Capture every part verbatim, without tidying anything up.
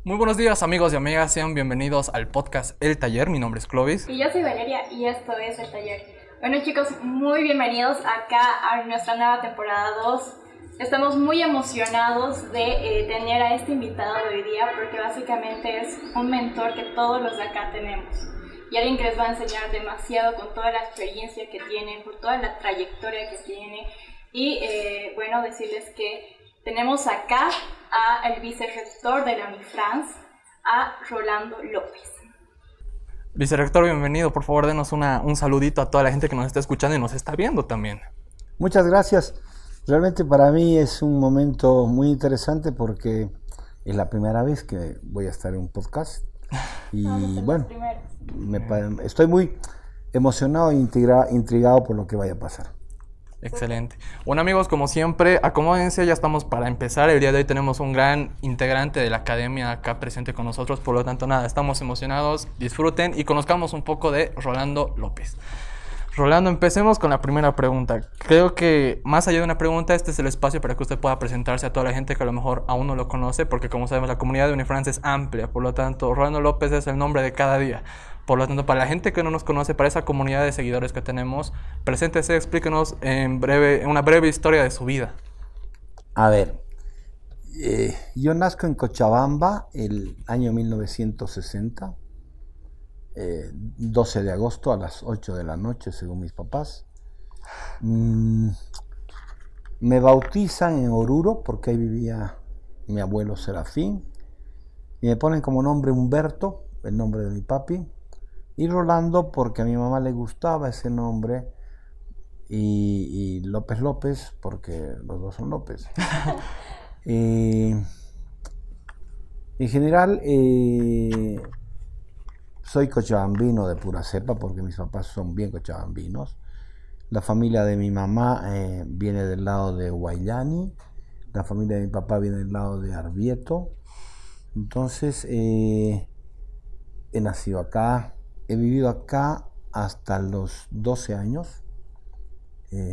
Muy buenos días amigos y amigas, sean bienvenidos al podcast El Taller. Mi nombre es Clovis. Y yo soy Valeria y esto es El Taller. Bueno chicos, muy bienvenidos acá a nuestra nueva temporada dos. Estamos muy emocionados de eh, tener a este invitado de hoy día porque básicamente es un mentor que todos los de acá tenemos. Y alguien que les va a enseñar demasiado con toda la experiencia que tiene, por toda la trayectoria que tiene. Y eh, bueno, decirles que tenemos acá al vicerrector de la MIFRANS, a Rolando López. Vicerrector, bienvenido. Por favor, denos una, un saludito a toda la gente que nos está escuchando y nos está viendo también. Muchas gracias. Realmente para mí es un momento muy interesante porque es la primera vez que voy a estar en un podcast. Y no, bueno, me, estoy muy emocionado e intriga, intrigado por lo que vaya a pasar. Excelente. Bueno amigos, como siempre, acomódense, ya estamos para empezar. El día de hoy tenemos un gran integrante de la academia acá presente con nosotros, por lo tanto nada, estamos emocionados, disfruten y conozcamos un poco de Rolando López. Rolando, empecemos con la primera pregunta. Creo que más allá de una pregunta, este es el espacio para que usted pueda presentarse a toda la gente que a lo mejor aún no lo conoce, porque como sabemos la comunidad de Unifrance es amplia, por lo tanto Rolando López es el nombre de cada día. Por lo tanto, para la gente que no nos conoce, para esa comunidad de seguidores que tenemos, preséntese, explíquenos en breve, una breve historia de su vida. A ver, eh, yo nazco en Cochabamba el año mil novecientos sesenta, eh, doce de agosto a las ocho de la noche, según mis papás. Mm, me bautizan en Oruro, porque ahí vivía mi abuelo Serafín, y me ponen como nombre Humberto, el nombre de mi papi. Y Rolando porque a mi mamá le gustaba ese nombre, y, y López López porque los dos son López. eh, en general eh, soy cochabambino de pura cepa porque mis papás son bien cochabambinos. La familia de mi mamá eh, viene del lado de Huayllani, la familia de mi papá viene del lado de Arbieto. Entonces eh, he nacido acá. He vivido acá hasta los doce años, eh,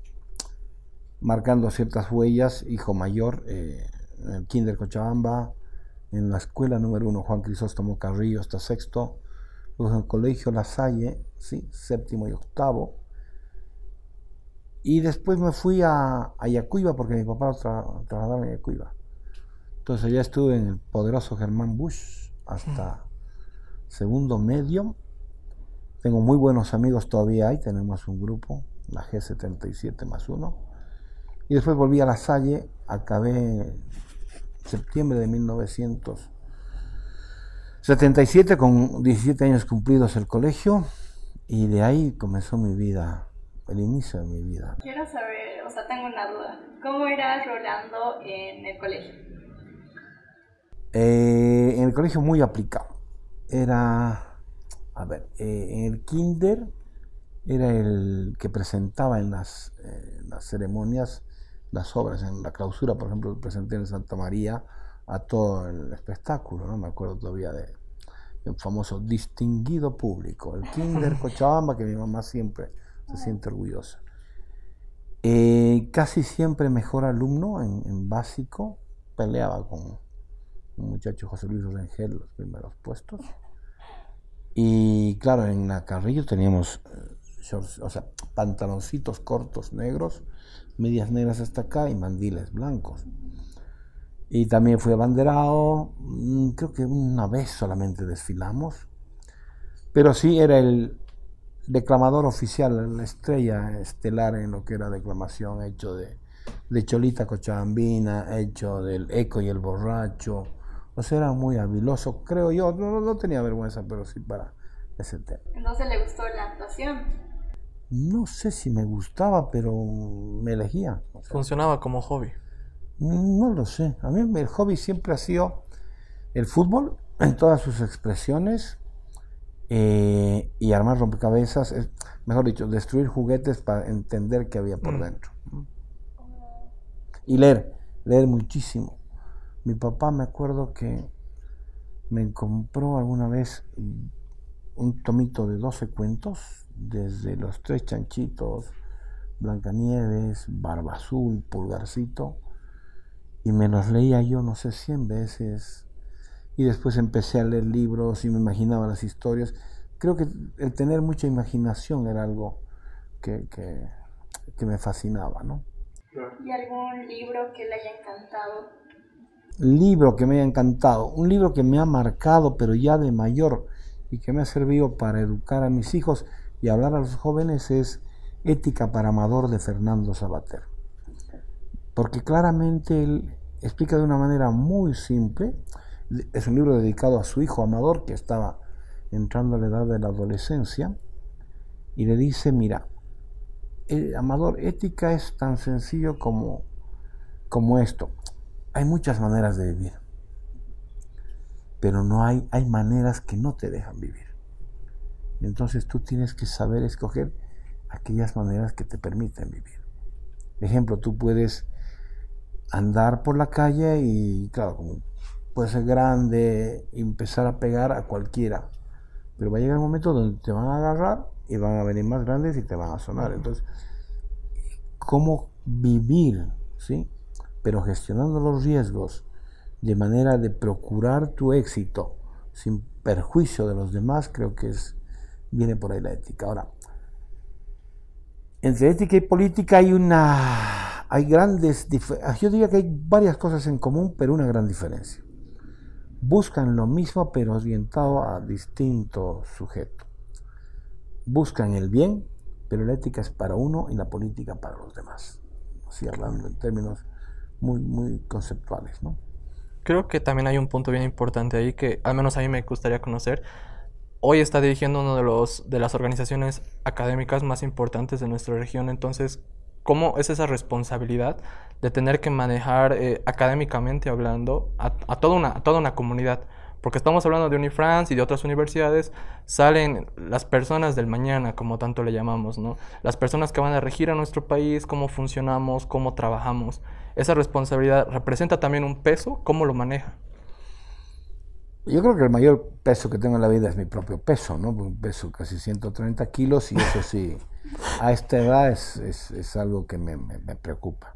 marcando ciertas huellas, hijo mayor, eh, en el Kinder Cochabamba, en la escuela número uno Juan Crisóstomo Carrillo hasta sexto, luego en el colegio La Salle, sí, séptimo y octavo, y después me fui a, a Yacuiba porque mi papá tra trabajaba en Yacuiba. Entonces ya estuve en el poderoso Germán Busch hasta segundo medio. Tengo muy buenos amigos todavía ahí, tenemos un grupo, la G setenta y siete más uno. Y después volví a La Salle, acabé en septiembre de mil novecientos setenta y siete con diecisiete años cumplidos el colegio, y de ahí comenzó mi vida, el inicio de mi vida. Quiero saber, o sea, tengo una duda, ¿cómo era Rolando en el colegio? Eh, en el colegio muy aplicado. Era, a ver, eh, en el kinder era el que presentaba en las, eh, las ceremonias las obras. En la clausura, por ejemplo, presenté en Santa María a todo el espectáculo, ¿no? Me acuerdo todavía de un famoso distinguido público, el Kinder Cochabamba, que mi mamá siempre se siente orgullosa. Eh, casi siempre mejor alumno en, en básico, peleaba con un muchacho, José Luis Rengel, los primeros puestos. Y claro, en la Carrillo teníamos shorts, o sea, pantaloncitos cortos negros, medias negras hasta acá y mandiles blancos. Y también fui abanderado, creo que una vez solamente desfilamos, pero sí era el declamador oficial, la estrella estelar en lo que era declamación, hecho de, de Cholita Cochabambina, hecho del Eco y el Borracho. O sea, era muy habiloso, creo yo. No, no tenía vergüenza, pero sí para ese tema. Entonces, ¿le gustó la actuación? No sé si me gustaba, pero me elegía. O sea, funcionaba como hobby. No lo sé. A mí el hobby siempre ha sido el fútbol en todas sus expresiones, eh, y armar rompecabezas, es, mejor dicho, destruir juguetes para entender qué había por mm. dentro. Y leer, leer muchísimo. Mi papá, me acuerdo que me compró alguna vez un tomito de doce cuentos, desde Los Tres Chanchitos, Blancanieves, Barba Azul, Pulgarcito, y me los leía yo, no sé, cien veces. y después empecé a leer libros y me imaginaba las historias. Creo que el tener mucha imaginación era algo que, que, que me fascinaba, ¿no? ¿Y algún libro que le haya encantado? Libro que me haya encantado, un libro que me ha marcado, pero ya de mayor, y que me ha servido para educar a mis hijos y hablar a los jóvenes, es Ética para Amador, de Fernando Savater. Porque claramente él explica de una manera muy simple. Es un libro dedicado a su hijo Amador, que estaba entrando a la edad de la adolescencia, y le dice: mira, eh, Amador, ética es tan sencillo como, como esto. Hay muchas maneras de vivir, pero no hay, hay maneras que no te dejan vivir. Entonces tú tienes que saber escoger aquellas maneras que te permiten vivir. Por ejemplo, tú puedes andar por la calle y, claro, como puede ser grande, y empezar a pegar a cualquiera, pero va a llegar un momento donde te van a agarrar y van a venir más grandes y te van a sonar. Entonces, ¿cómo vivir? ¿Sí? Pero gestionando los riesgos de manera de procurar tu éxito sin perjuicio de los demás, creo que es, viene por ahí la ética. Ahora, entre ética y política hay una, hay grandes, yo diría que hay varias cosas en común, pero una gran diferencia. Buscan lo mismo, pero orientado a distinto sujeto. Buscan el bien, pero la ética es para uno y la política para los demás. Así hablando en términos muy, muy conceptuales, ¿no? Creo que también hay un punto bien importante ahí que al menos a mí me gustaría conocer. Hoy está dirigiendo uno de los de las organizaciones académicas más importantes de nuestra región. Entonces, ¿cómo es esa responsabilidad de tener que manejar eh, académicamente hablando a, a, toda una, a toda una comunidad? Porque estamos hablando de Unifrance y de otras universidades, salen las personas del mañana, como tanto le llamamos, ¿no? Las personas que van a regir a nuestro país, cómo funcionamos, cómo trabajamos. Esa responsabilidad representa también un peso, ¿cómo lo maneja? Yo creo que el mayor peso que tengo en la vida es mi propio peso, ¿no? Un peso casi ciento treinta kilos, y eso sí, a esta edad es, es, es algo que me, me, me preocupa.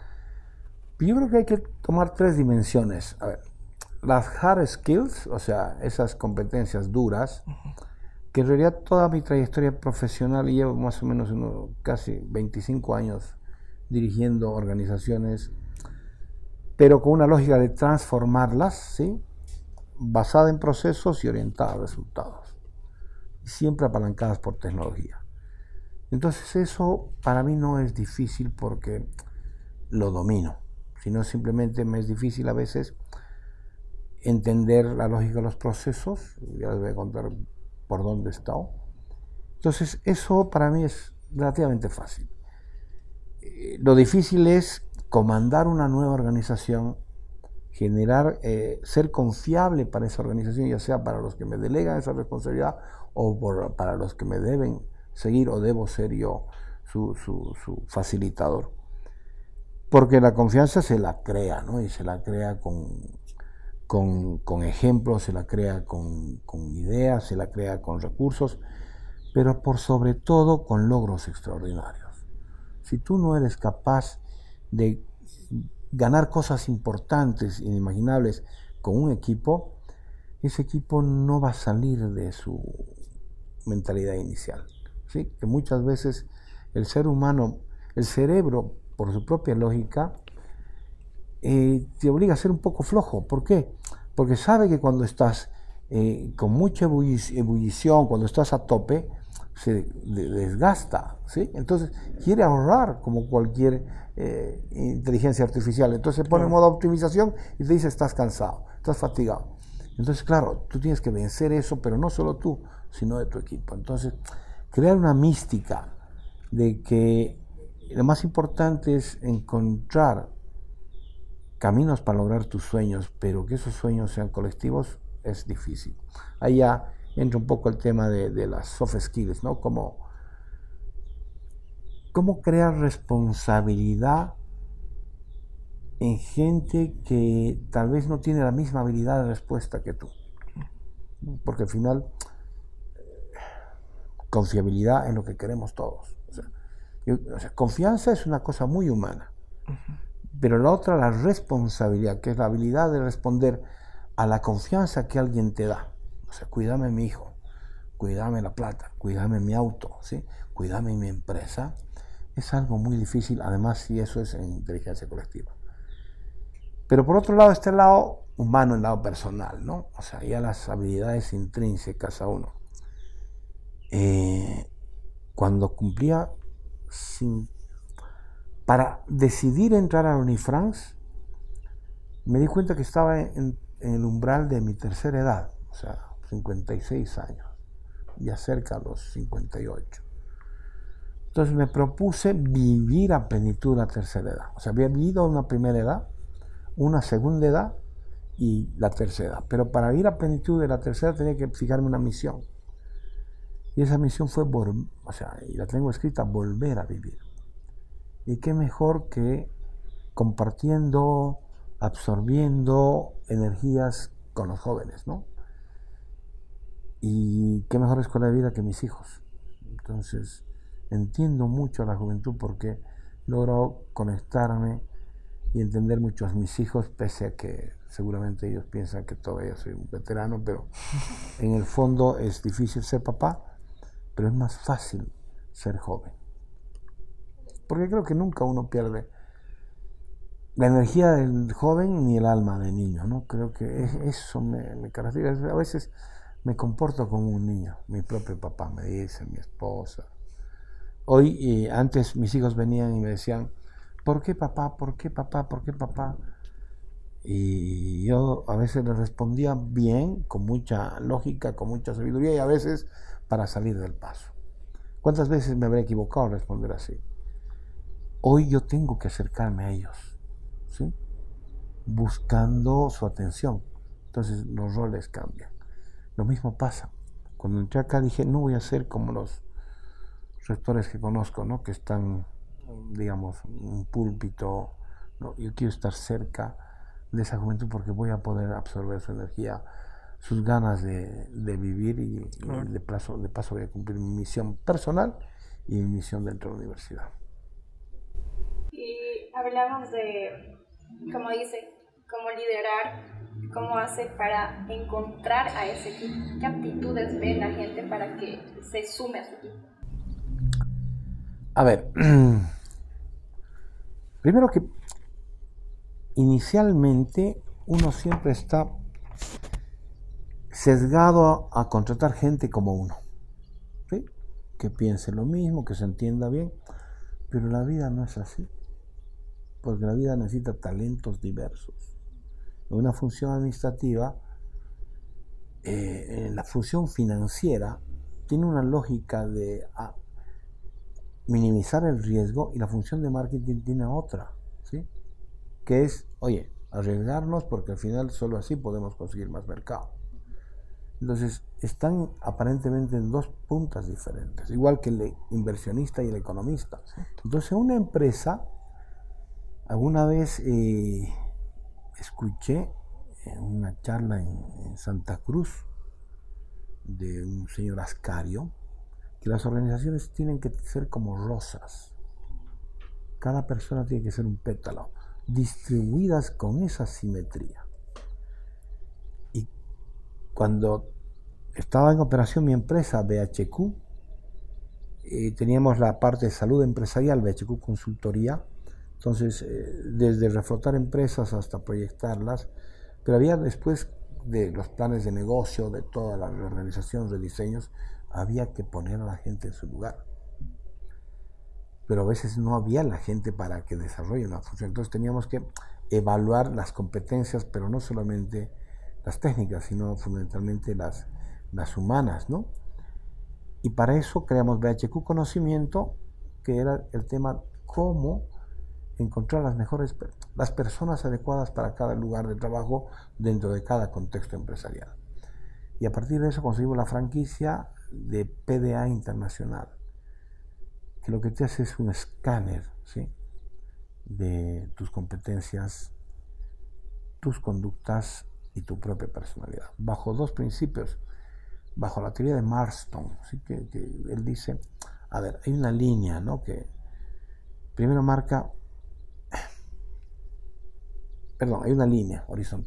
Yo creo que hay que tomar tres dimensiones. A ver, las hard skills, o sea, esas competencias duras, que en realidad toda mi trayectoria profesional, y llevo más o menos unos casi veinticinco años dirigiendo organizaciones, pero con una lógica de transformarlas, ¿sí?, basada en procesos y orientada a resultados, siempre apalancadas por tecnología. Entonces eso para mí no es difícil porque lo domino, sino simplemente me es difícil a veces entender la lógica de los procesos. Ya les voy a contar por dónde he estado. Entonces eso para mí es relativamente fácil. Eh, lo difícil es comandar una nueva organización, generar, eh, ser confiable para esa organización, ya sea para los que me delegan esa responsabilidad o por, para los que me deben seguir, o debo ser yo su, su, su facilitador. Porque la confianza se la crea, ¿no? Y se la crea con, con, con ejemplos, se la crea con, con ideas, se la crea con recursos, pero por sobre todo con logros extraordinarios. Si tú no eres capaz de ganar cosas importantes, inimaginables con un equipo, ese equipo no va a salir de su mentalidad inicial, ¿sí? Que muchas veces el ser humano, el cerebro, por su propia lógica, eh, te obliga a ser un poco flojo. ¿Por qué? Porque sabe que cuando estás eh, con mucha ebullición, cuando estás a tope, se desgasta, ¿sí? Entonces quiere ahorrar, como cualquier eh, inteligencia artificial. Entonces se pone en modo optimización y te dice: estás cansado, estás fatigado. Entonces, claro, tú tienes que vencer eso, pero no solo tú, sino de tu equipo. Entonces, crear una mística de que lo más importante es encontrar caminos para lograr tus sueños, pero que esos sueños sean colectivos, es difícil. Ahí ya entra un poco el tema de, de las soft skills, ¿no? Como, cómo crear responsabilidad en gente que tal vez no tiene la misma habilidad de respuesta que tú. Porque al final, confiabilidad es lo que queremos todos. O sea, yo, o sea, confianza es una cosa muy humana. Uh-huh. Pero la otra, la responsabilidad, que es la habilidad de responder a la confianza que alguien te da. O sea, cuídame mi hijo, cuídame la plata, cuídame mi auto, ¿sí? Cuídame mi empresa. Es algo muy difícil, además si eso es en inteligencia colectiva. Pero por otro lado está el lado humano, el lado personal, ¿no? O sea, ya las habilidades intrínsecas a uno. Eh, cuando cumplía, sin, para decidir entrar a la Unifrance, me di cuenta que estaba en, en el umbral de mi tercera edad, o sea, cincuenta y seis años, ya cerca de los cincuenta y ocho. Entonces me propuse vivir a plenitud la tercera edad. O sea, había vivido una primera edad, una segunda edad y la tercera edad. Pero para vivir a plenitud de la tercera tenía que fijarme una misión. Y esa misión fue, o sea, y la tengo escrita, volver a vivir. Y qué mejor que compartiendo, absorbiendo energías con los jóvenes, ¿no? Y qué mejor escuela de vida que mis hijos. Entonces, entiendo mucho a la juventud porque logro conectarme y entender mucho a mis hijos, pese a que seguramente ellos piensan que todavía soy un veterano, pero en el fondo es difícil ser papá, pero es más fácil ser joven. Porque creo que nunca uno pierde la energía del joven ni el alma del niño, ¿no? Creo que eso me, me caracteriza. A veces me comporto como un niño. Mi propio papá me dice, mi esposa. Hoy, eh, antes mis hijos venían y me decían, ¿por qué papá? ¿Por qué papá? ¿Por qué papá? Y yo a veces les respondía bien, con mucha lógica, con mucha sabiduría, y a veces para salir del paso. ¿Cuántas veces me habré equivocado al responder así? Hoy yo tengo que acercarme a ellos, ¿sí? Buscando su atención. Entonces los roles cambian. Lo mismo pasa. Cuando entré acá dije, no voy a ser como los rectores que conozco, ¿no? Que están, digamos, en un púlpito, ¿no? Yo quiero estar cerca de esa juventud porque voy a poder absorber su energía, sus ganas de, de vivir y, y de, paso, de paso voy a cumplir mi misión personal y mi misión dentro de la universidad. Y hablamos de, como dice, cómo liderar, cómo hace para encontrar a ese equipo, qué aptitudes ve la gente para que se sume a su equipo. A ver, primero que inicialmente uno siempre está sesgado a, a contratar gente como uno, ¿sí? Que piense lo mismo, que se entienda bien, pero la vida no es así, porque la vida necesita talentos diversos. En una función administrativa, eh, en la función financiera, tiene una lógica de a, minimizar el riesgo, y la función de marketing tiene otra, ¿sí? Que es, oye, arriesgarnos porque al final solo así podemos conseguir más mercado. Entonces, están aparentemente en dos puntas diferentes, igual que el inversionista y el economista. Entonces, una empresa, alguna vez eh, escuché en una charla en, en Santa Cruz de un señor Ascario, que las organizaciones tienen que ser como rosas. Cada persona tiene que ser un pétalo, distribuidas con esa simetría. Y cuando estaba en operación mi empresa, B H Q, eh, teníamos la parte de salud empresarial, B H Q Consultoría, entonces eh, desde reflotar empresas hasta proyectarlas, pero había después de los planes de negocio, de toda la reorganización, de diseños, había que poner a la gente en su lugar. Pero a veces no había la gente para que desarrolle una función. Entonces teníamos que evaluar las competencias, pero no solamente las técnicas, sino fundamentalmente las, las humanas, ¿no? Y para eso creamos B H Q Conocimiento, que era el tema cómo encontrar las mejores, las personas adecuadas para cada lugar de trabajo dentro de cada contexto empresarial. Y a partir de eso conseguimos la franquicia de P D A Internacional, que lo que te hace es un escáner, ¿sí? De tus competencias, tus conductas y tu propia personalidad, bajo dos principios, bajo la teoría de Marston, ¿sí? que, que él dice, a ver, hay una línea, ¿no? Que primero marca, perdón, hay una línea horizontal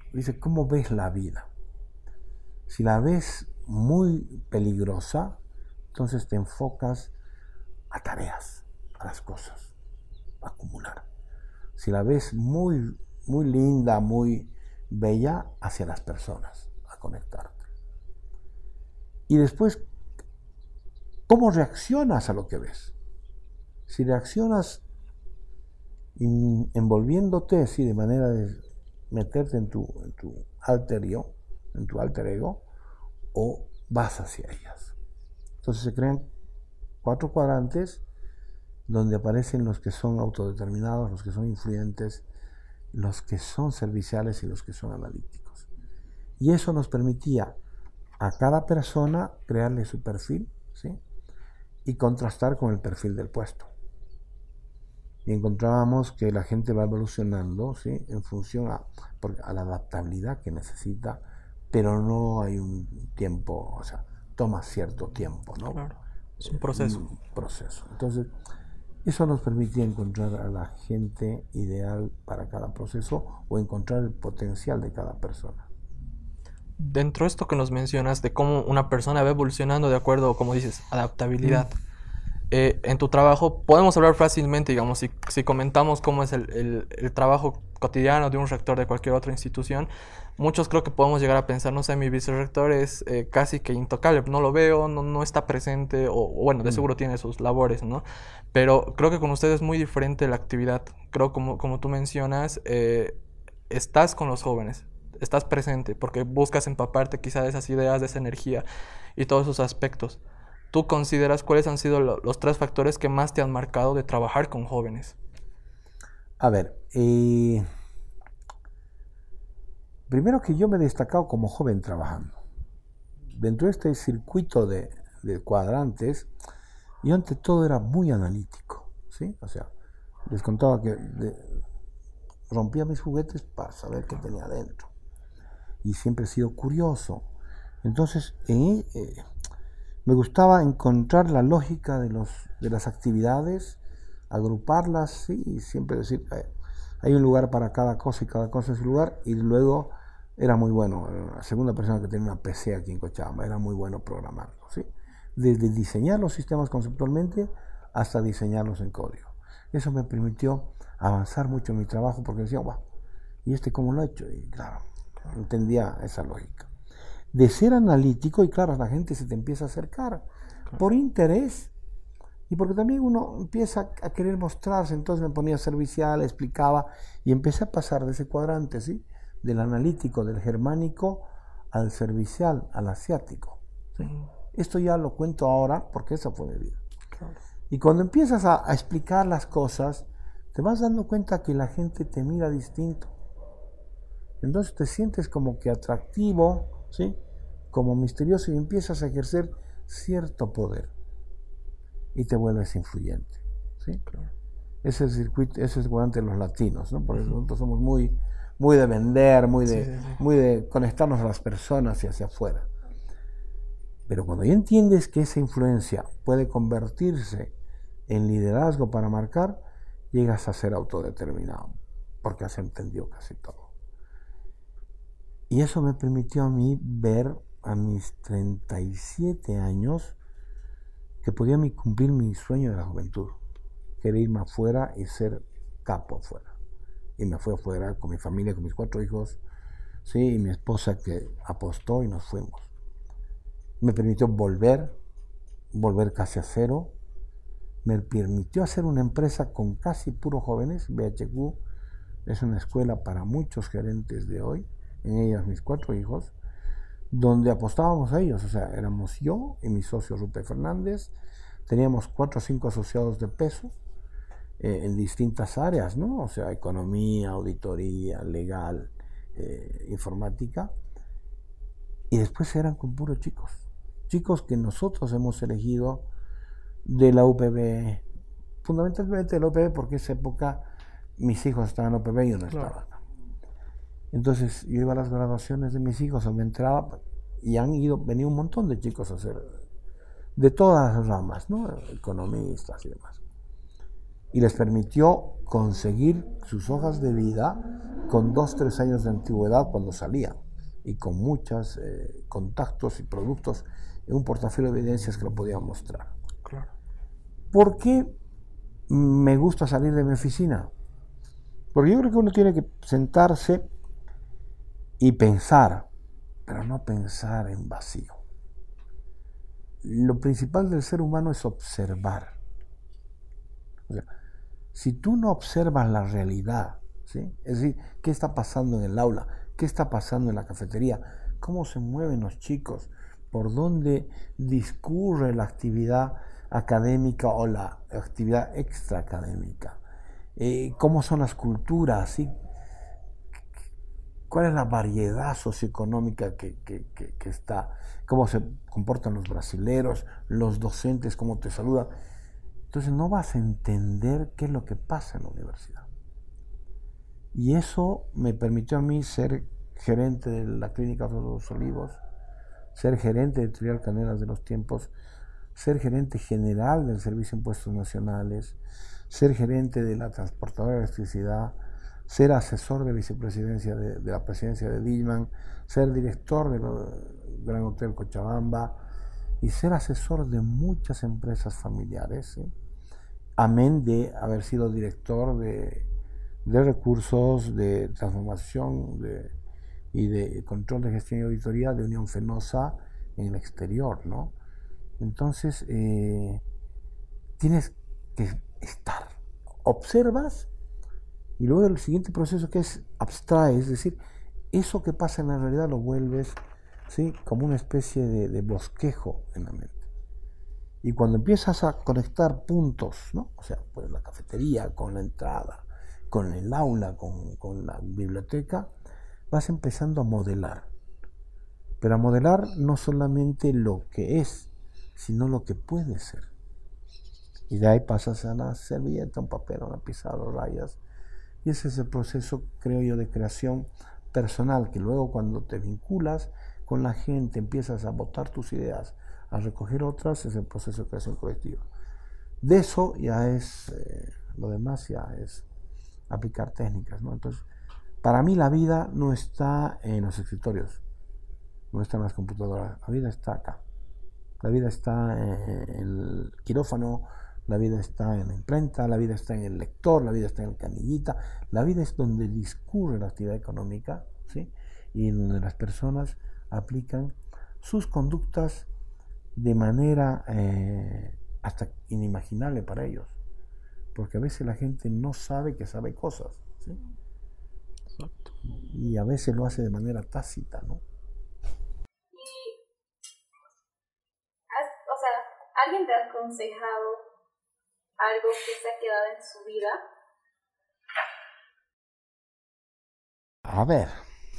Dice, ¿cómo ves la vida? Si la ves muy peligrosa, entonces te enfocas a tareas, a las cosas, a acumular. Si la ves muy, muy linda, muy bella, hacia las personas, a conectarte. Y después, ¿cómo reaccionas a lo que ves? Si reaccionas envolviéndote así de manera de meterte en tu, en tu alter yo, en tu alter ego, o vas hacia ellas. Entonces se crean cuatro cuadrantes donde aparecen los que son autodeterminados, los que son influyentes, los que son serviciales y los que son analíticos. Y eso nos permitía a cada persona crearle su perfil, ¿sí? Y contrastar con el perfil del puesto. Y encontrábamos que la gente va evolucionando, ¿sí? En función a, a la adaptabilidad que necesita, pero no hay un tiempo, o sea, toma cierto tiempo, ¿no? Claro, es un proceso. Un proceso. Entonces, eso nos permitía encontrar a la gente ideal para cada proceso o encontrar el potencial de cada persona. Dentro de esto que nos mencionas de cómo una persona va evolucionando de acuerdo, como dices, adaptabilidad, mm. eh, en tu trabajo podemos hablar fácilmente, digamos, si, si comentamos cómo es el, el, el trabajo cotidiano de un rector de cualquier otra institución, muchos creo que podemos llegar a pensar, no sé, mi vicerrector es eh, casi que intocable, no lo veo, no, no está presente, o, o bueno, de seguro tiene sus labores, ¿no? Pero creo que con ustedes es muy diferente la actividad. Creo, como, como tú mencionas, eh, estás con los jóvenes, estás presente, porque buscas empaparte quizá de esas ideas, de esa energía y todos esos aspectos. ¿Tú consideras cuáles han sido lo, los tres factores que más te han marcado de trabajar con jóvenes? A ver, eh, primero que yo me he destacado como joven trabajando. Dentro de este circuito de, de cuadrantes, yo ante todo era muy analítico, ¿sí? O sea, les contaba que de, rompía mis juguetes para saber qué tenía adentro. Y siempre he sido curioso. Entonces, eh, eh, me gustaba encontrar la lógica de, los, de las actividades, agruparlas, ¿sí? Y siempre decir, eh, hay un lugar para cada cosa y cada cosa es su lugar. Y luego era muy bueno, la segunda persona que tenía una P C aquí en Cochabamba, era muy bueno programando, ¿sí? Desde diseñar los sistemas conceptualmente hasta diseñarlos en código. Eso me permitió avanzar mucho en mi trabajo porque decía, wow, ¿y este cómo lo ha hecho? Y claro, entendía esa lógica. De ser analítico, y claro, la gente se te empieza a acercar por interés y porque también uno empieza a querer mostrarse. Entonces me ponía servicial, explicaba y empecé a pasar de ese cuadrante, ¿sí? Del analítico, del germánico al servicial, al asiático, ¿sí? Uh-huh. Esto ya lo cuento ahora porque esa fue mi vida. Claro. Y cuando empiezas a, a explicar las cosas, te vas dando cuenta que la gente te mira distinto. Entonces te sientes como que atractivo, ¿sí? Como misterioso, y empiezas a ejercer cierto poder y te vuelves influyente, ¿sí? Claro. Ese es el circuito, ese es el cuadrante de los latinos, ¿no? Porque uh-huh. nosotros somos muy, muy de vender, muy de, sí, sí, sí. muy de conectarnos a las personas y hacia afuera. Pero cuando ya entiendes que esa influencia puede convertirse en liderazgo para marcar, llegas a ser autodeterminado, porque has entendido casi todo. Y eso me permitió a mí ver a mis treinta y siete años que podía cumplir mi sueño de la juventud, que era irme afuera y ser capo afuera. Y me fui afuera con mi familia, con mis cuatro hijos, ¿sí? Y mi esposa que apostó y nos fuimos. Me permitió volver, volver casi a cero. Me permitió hacer una empresa con casi puros jóvenes. B H Q es una escuela para muchos gerentes de hoy, en ellas mis cuatro hijos, donde apostábamos a ellos. O sea, éramos yo y mi socio Rupe Fernández, teníamos cuatro o cinco asociados de peso eh, en distintas áreas, ¿no? O sea, economía, auditoría, legal, eh, informática, y después eran con puros chicos, chicos que nosotros hemos elegido de la U P B, fundamentalmente de la U P B porque en esa época mis hijos estaban en la U P B y yo no estaba. Claro. Entonces yo iba a las graduaciones de mis hijos, me entraba y han ido, venido un montón de chicos a hacer de todas las ramas, ¿no? Economistas y demás. Y les permitió conseguir sus hojas de vida con dos, tres años de antigüedad cuando salía, y con muchos eh, contactos y productos en un portafolio de evidencias que lo podía mostrar. Claro. ¿Por qué me gusta salir de mi oficina? Porque yo creo que uno tiene que sentarse y pensar, pero no pensar en vacío. Lo principal del ser humano es observar. O sea, si tú no observas la realidad, ¿sí? Es decir, qué está pasando en el aula, qué está pasando en la cafetería, cómo se mueven los chicos, por dónde discurre la actividad académica o la actividad extraacadémica, eh, cómo son las culturas, ¿sí? ¿Cuál es la variedad socioeconómica que, que, que, que está? ¿Cómo se comportan los brasileros, los docentes, cómo te saludan? Entonces no vas a entender qué es lo que pasa en la universidad. Y eso me permitió a mí ser gerente de la Clínica Flor de los Olivos, ser gerente de Editorial Canelas de los Tiempos, ser gerente general del Servicio de Impuestos Nacionales, ser gerente de la Transportadora de Electricidad, ser asesor de vicepresidencia de, de la presidencia de Dillman, ser director del Gran Hotel Cochabamba y ser asesor de muchas empresas familiares, ¿sí? Amén de haber sido director de, de recursos, de transformación de, y de control de gestión y auditoría de Unión Fenosa en el exterior, ¿no? Entonces, eh, tienes que estar, observas, y luego el siguiente proceso que es abstrae, es decir, eso que pasa en la realidad lo vuelves, ¿sí?, como una especie de, de bosquejo en la mente. Y cuando empiezas a conectar puntos, ¿no? O sea, pues la cafetería con la entrada, con el aula, con, con la biblioteca, vas empezando a modelar. Pero a modelar no solamente lo que es, sino lo que puede ser. Y de ahí pasas a la servilleta, un papel, una pizarra, rayas. Y ese es el proceso, creo yo, de creación personal, que luego cuando te vinculas con la gente, empiezas a botar tus ideas, a recoger otras, es el proceso de creación colectiva. De eso ya es, eh, lo demás ya es aplicar técnicas, ¿no? Entonces, para mí la vida no está en los escritorios, no está en las computadoras, la vida está acá. La vida está en el quirófano, la vida está en la imprenta, la vida está en el lector, la vida está en el canillita, la vida es donde discurre la actividad económica, ¿sí? Y donde las personas aplican sus conductas de manera eh, hasta inimaginable para ellos, porque a veces la gente no sabe que sabe cosas, ¿sí? Exacto. Y a veces lo hace de manera tácita, ¿no? Y, has, o sea, ¿alguien te ha aconsejado algo que se ha quedado en su vida? A ver,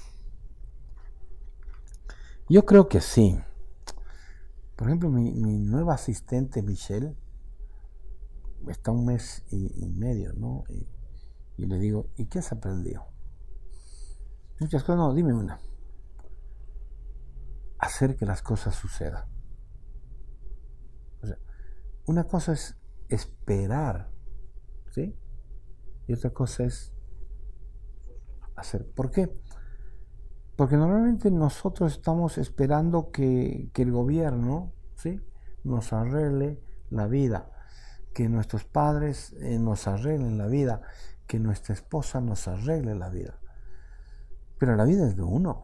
yo creo que sí. Por ejemplo, mi, mi nueva asistente Michelle está un mes y, y medio, ¿no? Y, y le digo, ¿y qué has aprendido? Muchas cosas, no, dime una. Hacer que las cosas sucedan. O sea, una cosa es esperar, ¿sí? Y otra cosa es hacer. ¿Por qué? Porque normalmente nosotros estamos esperando que, que el gobierno, ¿sí?, nos arregle la vida, que nuestros padres eh, nos arreglen la vida, que nuestra esposa nos arregle la vida. Pero la vida es de uno.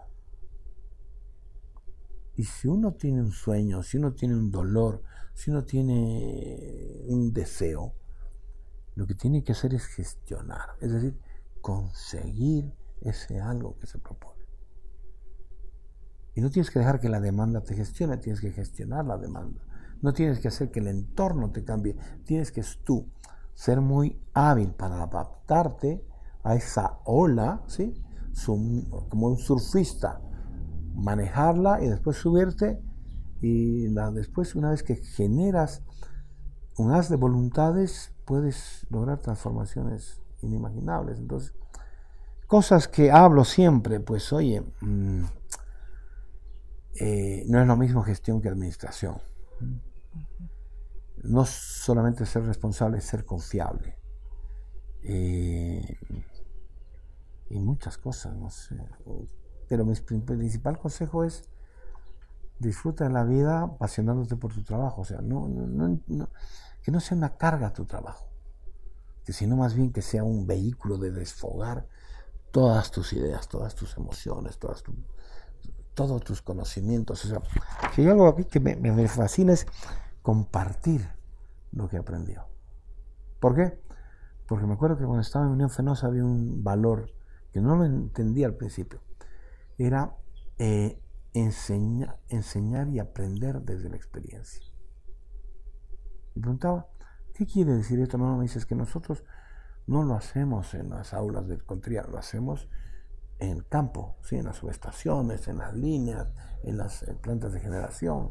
Y si uno tiene un sueño, si uno tiene un dolor, si uno tiene un deseo, lo que tiene que hacer es gestionar, es decir, conseguir ese algo que se propone. Y no tienes que dejar que la demanda te gestione, tienes que gestionar la demanda. No tienes que hacer que el entorno te cambie, tienes que tú ser muy hábil para adaptarte a esa ola, ¿sí?, como un surfista, manejarla y después subirte, y la, después, una vez que generas un haz de voluntades, puedes lograr transformaciones inimaginables. Entonces, cosas que hablo siempre, pues oye, mmm, eh, no es lo mismo gestión que administración. No solamente ser responsable, es ser confiable. Eh, y muchas cosas, no sé. Pero mi principal consejo es disfruta de la vida apasionándote por tu trabajo. O sea, no, no, no, no, que no sea una carga tu trabajo, que sino más bien que sea un vehículo de desfogar todas tus ideas, todas tus emociones, todas tu, todos tus conocimientos. O sea, si hay algo aquí que me, me fascina es compartir lo que aprendió. ¿Por qué? Porque me acuerdo que cuando estaba en Unión Fenosa había un valor que no lo entendía al principio. Era eh, enseña, enseñar y aprender desde la experiencia. Y preguntaba, ¿qué quiere decir esto? No, me dices que nosotros no lo hacemos en las aulas de Contría, lo hacemos en el campo, ¿sí? En las subestaciones, en las líneas, en las en plantas de generación.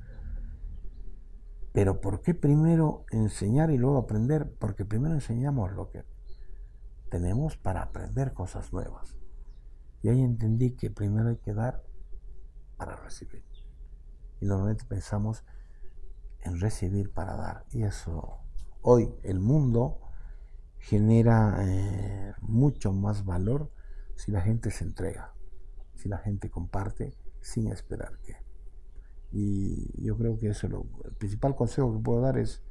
Pero ¿por qué primero enseñar y luego aprender? Porque primero enseñamos lo que tenemos para aprender cosas nuevas. Y ahí entendí que primero hay que dar para recibir. Y normalmente pensamos en recibir para dar. Y eso, hoy el mundo genera eh, mucho más valor si la gente se entrega, si la gente comparte sin esperar que. Y yo creo que eso es lo, el principal consejo que puedo dar es,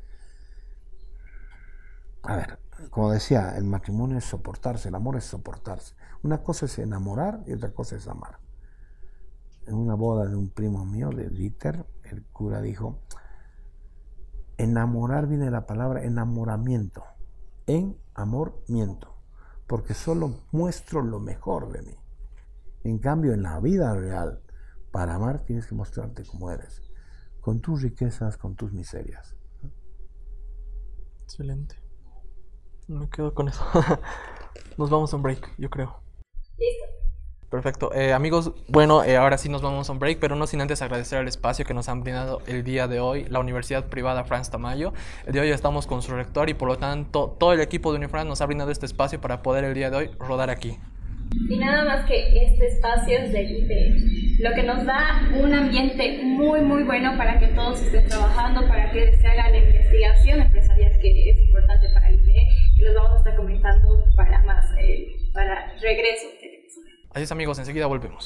a ver, como decía, el matrimonio es soportarse, el amor es soportarse. Una cosa es enamorar y otra cosa es amar. En una boda de un primo mío, de Dieter, el cura dijo, enamorar viene de la palabra enamoramiento, en amor miento, porque solo muestro lo mejor de mí. En cambio, en la vida real, para amar tienes que mostrarte como eres, con tus riquezas, con tus miserias. Excelente. Me quedo con eso. Nos vamos a un break, yo creo. Listo. Perfecto. Eh, amigos, bueno, eh, ahora sí nos vamos a un break, pero no sin antes agradecer el espacio que nos han brindado el día de hoy, la Universidad Privada Franz Tamayo. El día de hoy estamos con su rector y por lo tanto todo el equipo de Unifrance nos ha brindado este espacio para poder el día de hoy rodar aquí. Y nada más que este espacio es del I P E, lo que nos da un ambiente muy muy bueno para que todos estén trabajando, para que se haga la investigación empresarial que es importante para el I P E, que los vamos a estar comentando para más, eh, para regreso. Así es, amigos, enseguida volvemos.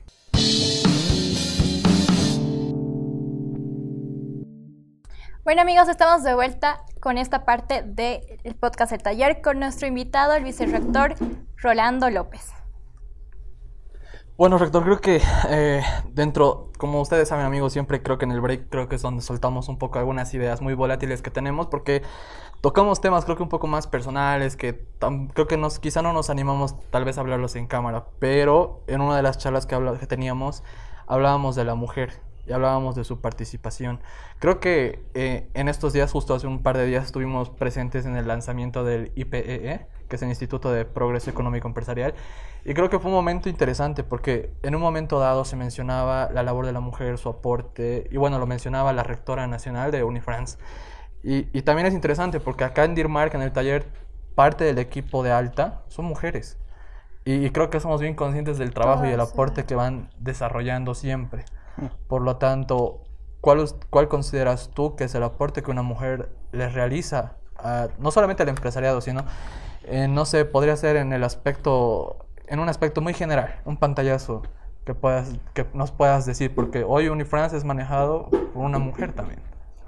Bueno, amigos, estamos de vuelta con esta parte del podcast El Taller con nuestro invitado, el vicerrector Rolando López. Bueno, rector, creo que eh, dentro, como ustedes saben, amigos, siempre creo que en el break creo que es donde soltamos un poco algunas ideas muy volátiles que tenemos, porque tocamos temas creo que un poco más personales, que tam, creo que nos, quizá no nos animamos tal vez a hablarlos en cámara, pero en una de las charlas que, habla, que teníamos hablábamos de la mujer y hablábamos de su participación. Creo que eh, en estos días, justo hace un par de días, estuvimos presentes en el lanzamiento del I P E E, que es el Instituto de Progreso Económico Empresarial, y creo que fue un momento interesante porque en un momento dado se mencionaba la labor de la mujer, su aporte, y bueno, lo mencionaba la rectora nacional de Unifrance. Y, y también es interesante porque acá en Dirmark, en el taller, parte del equipo de alta son mujeres. Y, y creo que somos bien conscientes del trabajo Todas, y el aporte sí. que van desarrollando siempre. Por lo tanto, ¿cuál, ¿cuál consideras tú que es el aporte que una mujer les realiza, a, no solamente al empresariado, sino, eh, no sé, podría ser en el aspecto, en un aspecto muy general, un pantallazo que, puedas, que nos puedas decir? Porque hoy Unifrance es manejado por una mujer también.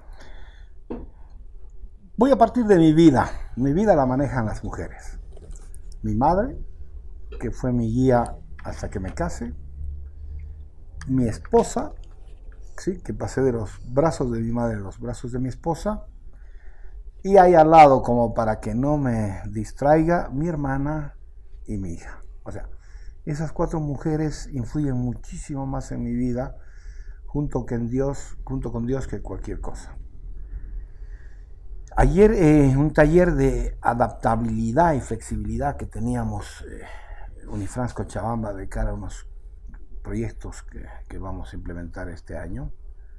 Voy a partir de mi vida. Mi vida la manejan las mujeres. Mi madre, que fue mi guía hasta que me case. Mi esposa, ¿sí? Que pasé de los brazos de mi madre a los brazos de mi esposa. Y ahí al lado, como para que no me distraiga, mi hermana y mi hija. O sea, esas cuatro mujeres influyen muchísimo más en mi vida, junto con Dios, junto con Dios que cualquier cosa. Ayer, en eh, un taller de adaptabilidad y flexibilidad que teníamos eh, Unifrance Cochabamba de cara a unos proyectos que, que vamos a implementar este año,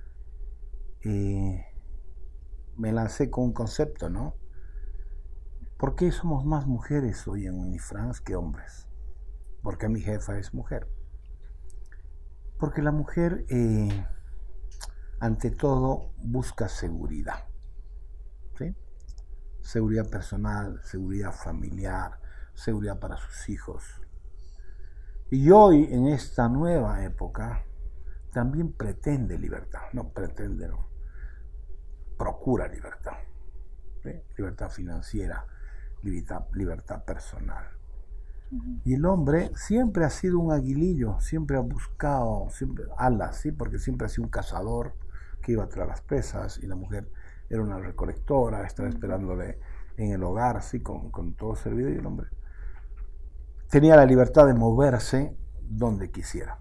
eh, me lancé con un concepto, ¿no? ¿Por qué somos más mujeres hoy en Unifrance que hombres? ¿Por qué mi jefa es mujer? Porque la mujer, eh, ante todo, busca seguridad, ¿sí? Seguridad personal, seguridad familiar, seguridad para sus hijos. Y hoy, en esta nueva época, también pretende libertad. No pretende, no. Procura libertad. ¿Sí? Libertad financiera, libertad, libertad personal. Uh-huh. Y el hombre siempre ha sido un aguilillo, siempre ha buscado siempre, alas, ¿sí? Porque siempre ha sido un cazador que iba tras las presas, y la mujer era una recolectora, estaba esperándole en el hogar, ¿sí? con, con todo servido, y el hombre tenía la libertad de moverse donde quisiera.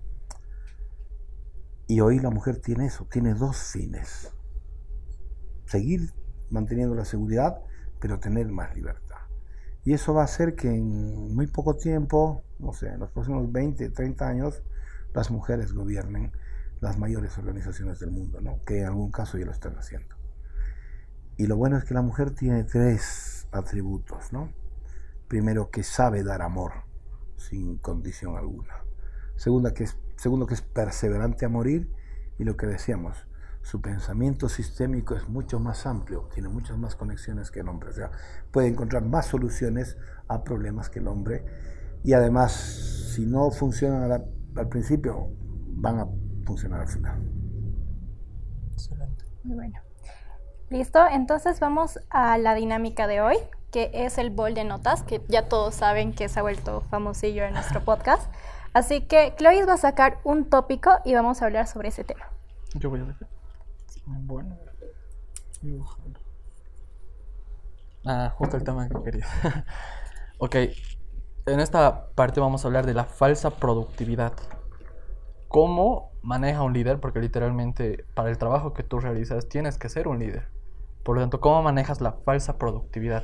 Y hoy la mujer tiene eso, tiene dos fines: seguir manteniendo la seguridad, pero tener más libertad. Y eso va a hacer que en muy poco tiempo, no sé, en los próximos veinte, treinta años, las mujeres gobiernen las mayores organizaciones del mundo, ¿no? Que en algún caso ya lo están haciendo. Y lo bueno es que la mujer tiene tres atributos, ¿no? Primero, que sabe dar amor sin condición alguna. Segundo, que es, segundo, que es perseverante a morir. Y lo que decíamos, su pensamiento sistémico es mucho más amplio, tiene muchas más conexiones que el hombre. O sea, puede encontrar más soluciones a problemas que el hombre. Y además, si no funcionan al, al principio, van a funcionar al final. Excelente. Muy bueno. Listo, entonces vamos a la dinámica de hoy, que es el bol de notas, que ya todos saben que se ha vuelto famosillo en nuestro podcast. Así que Cloris va a sacar un tópico y vamos a hablar sobre ese tema. Yo voy a dejar. Bueno. Ah, justo el tema que quería. Ok, en esta parte vamos a hablar de la falsa productividad. ¿Cómo maneja un líder? Porque literalmente para el trabajo que tú realizas tienes que ser un líder. Por lo tanto, ¿cómo manejas la falsa productividad?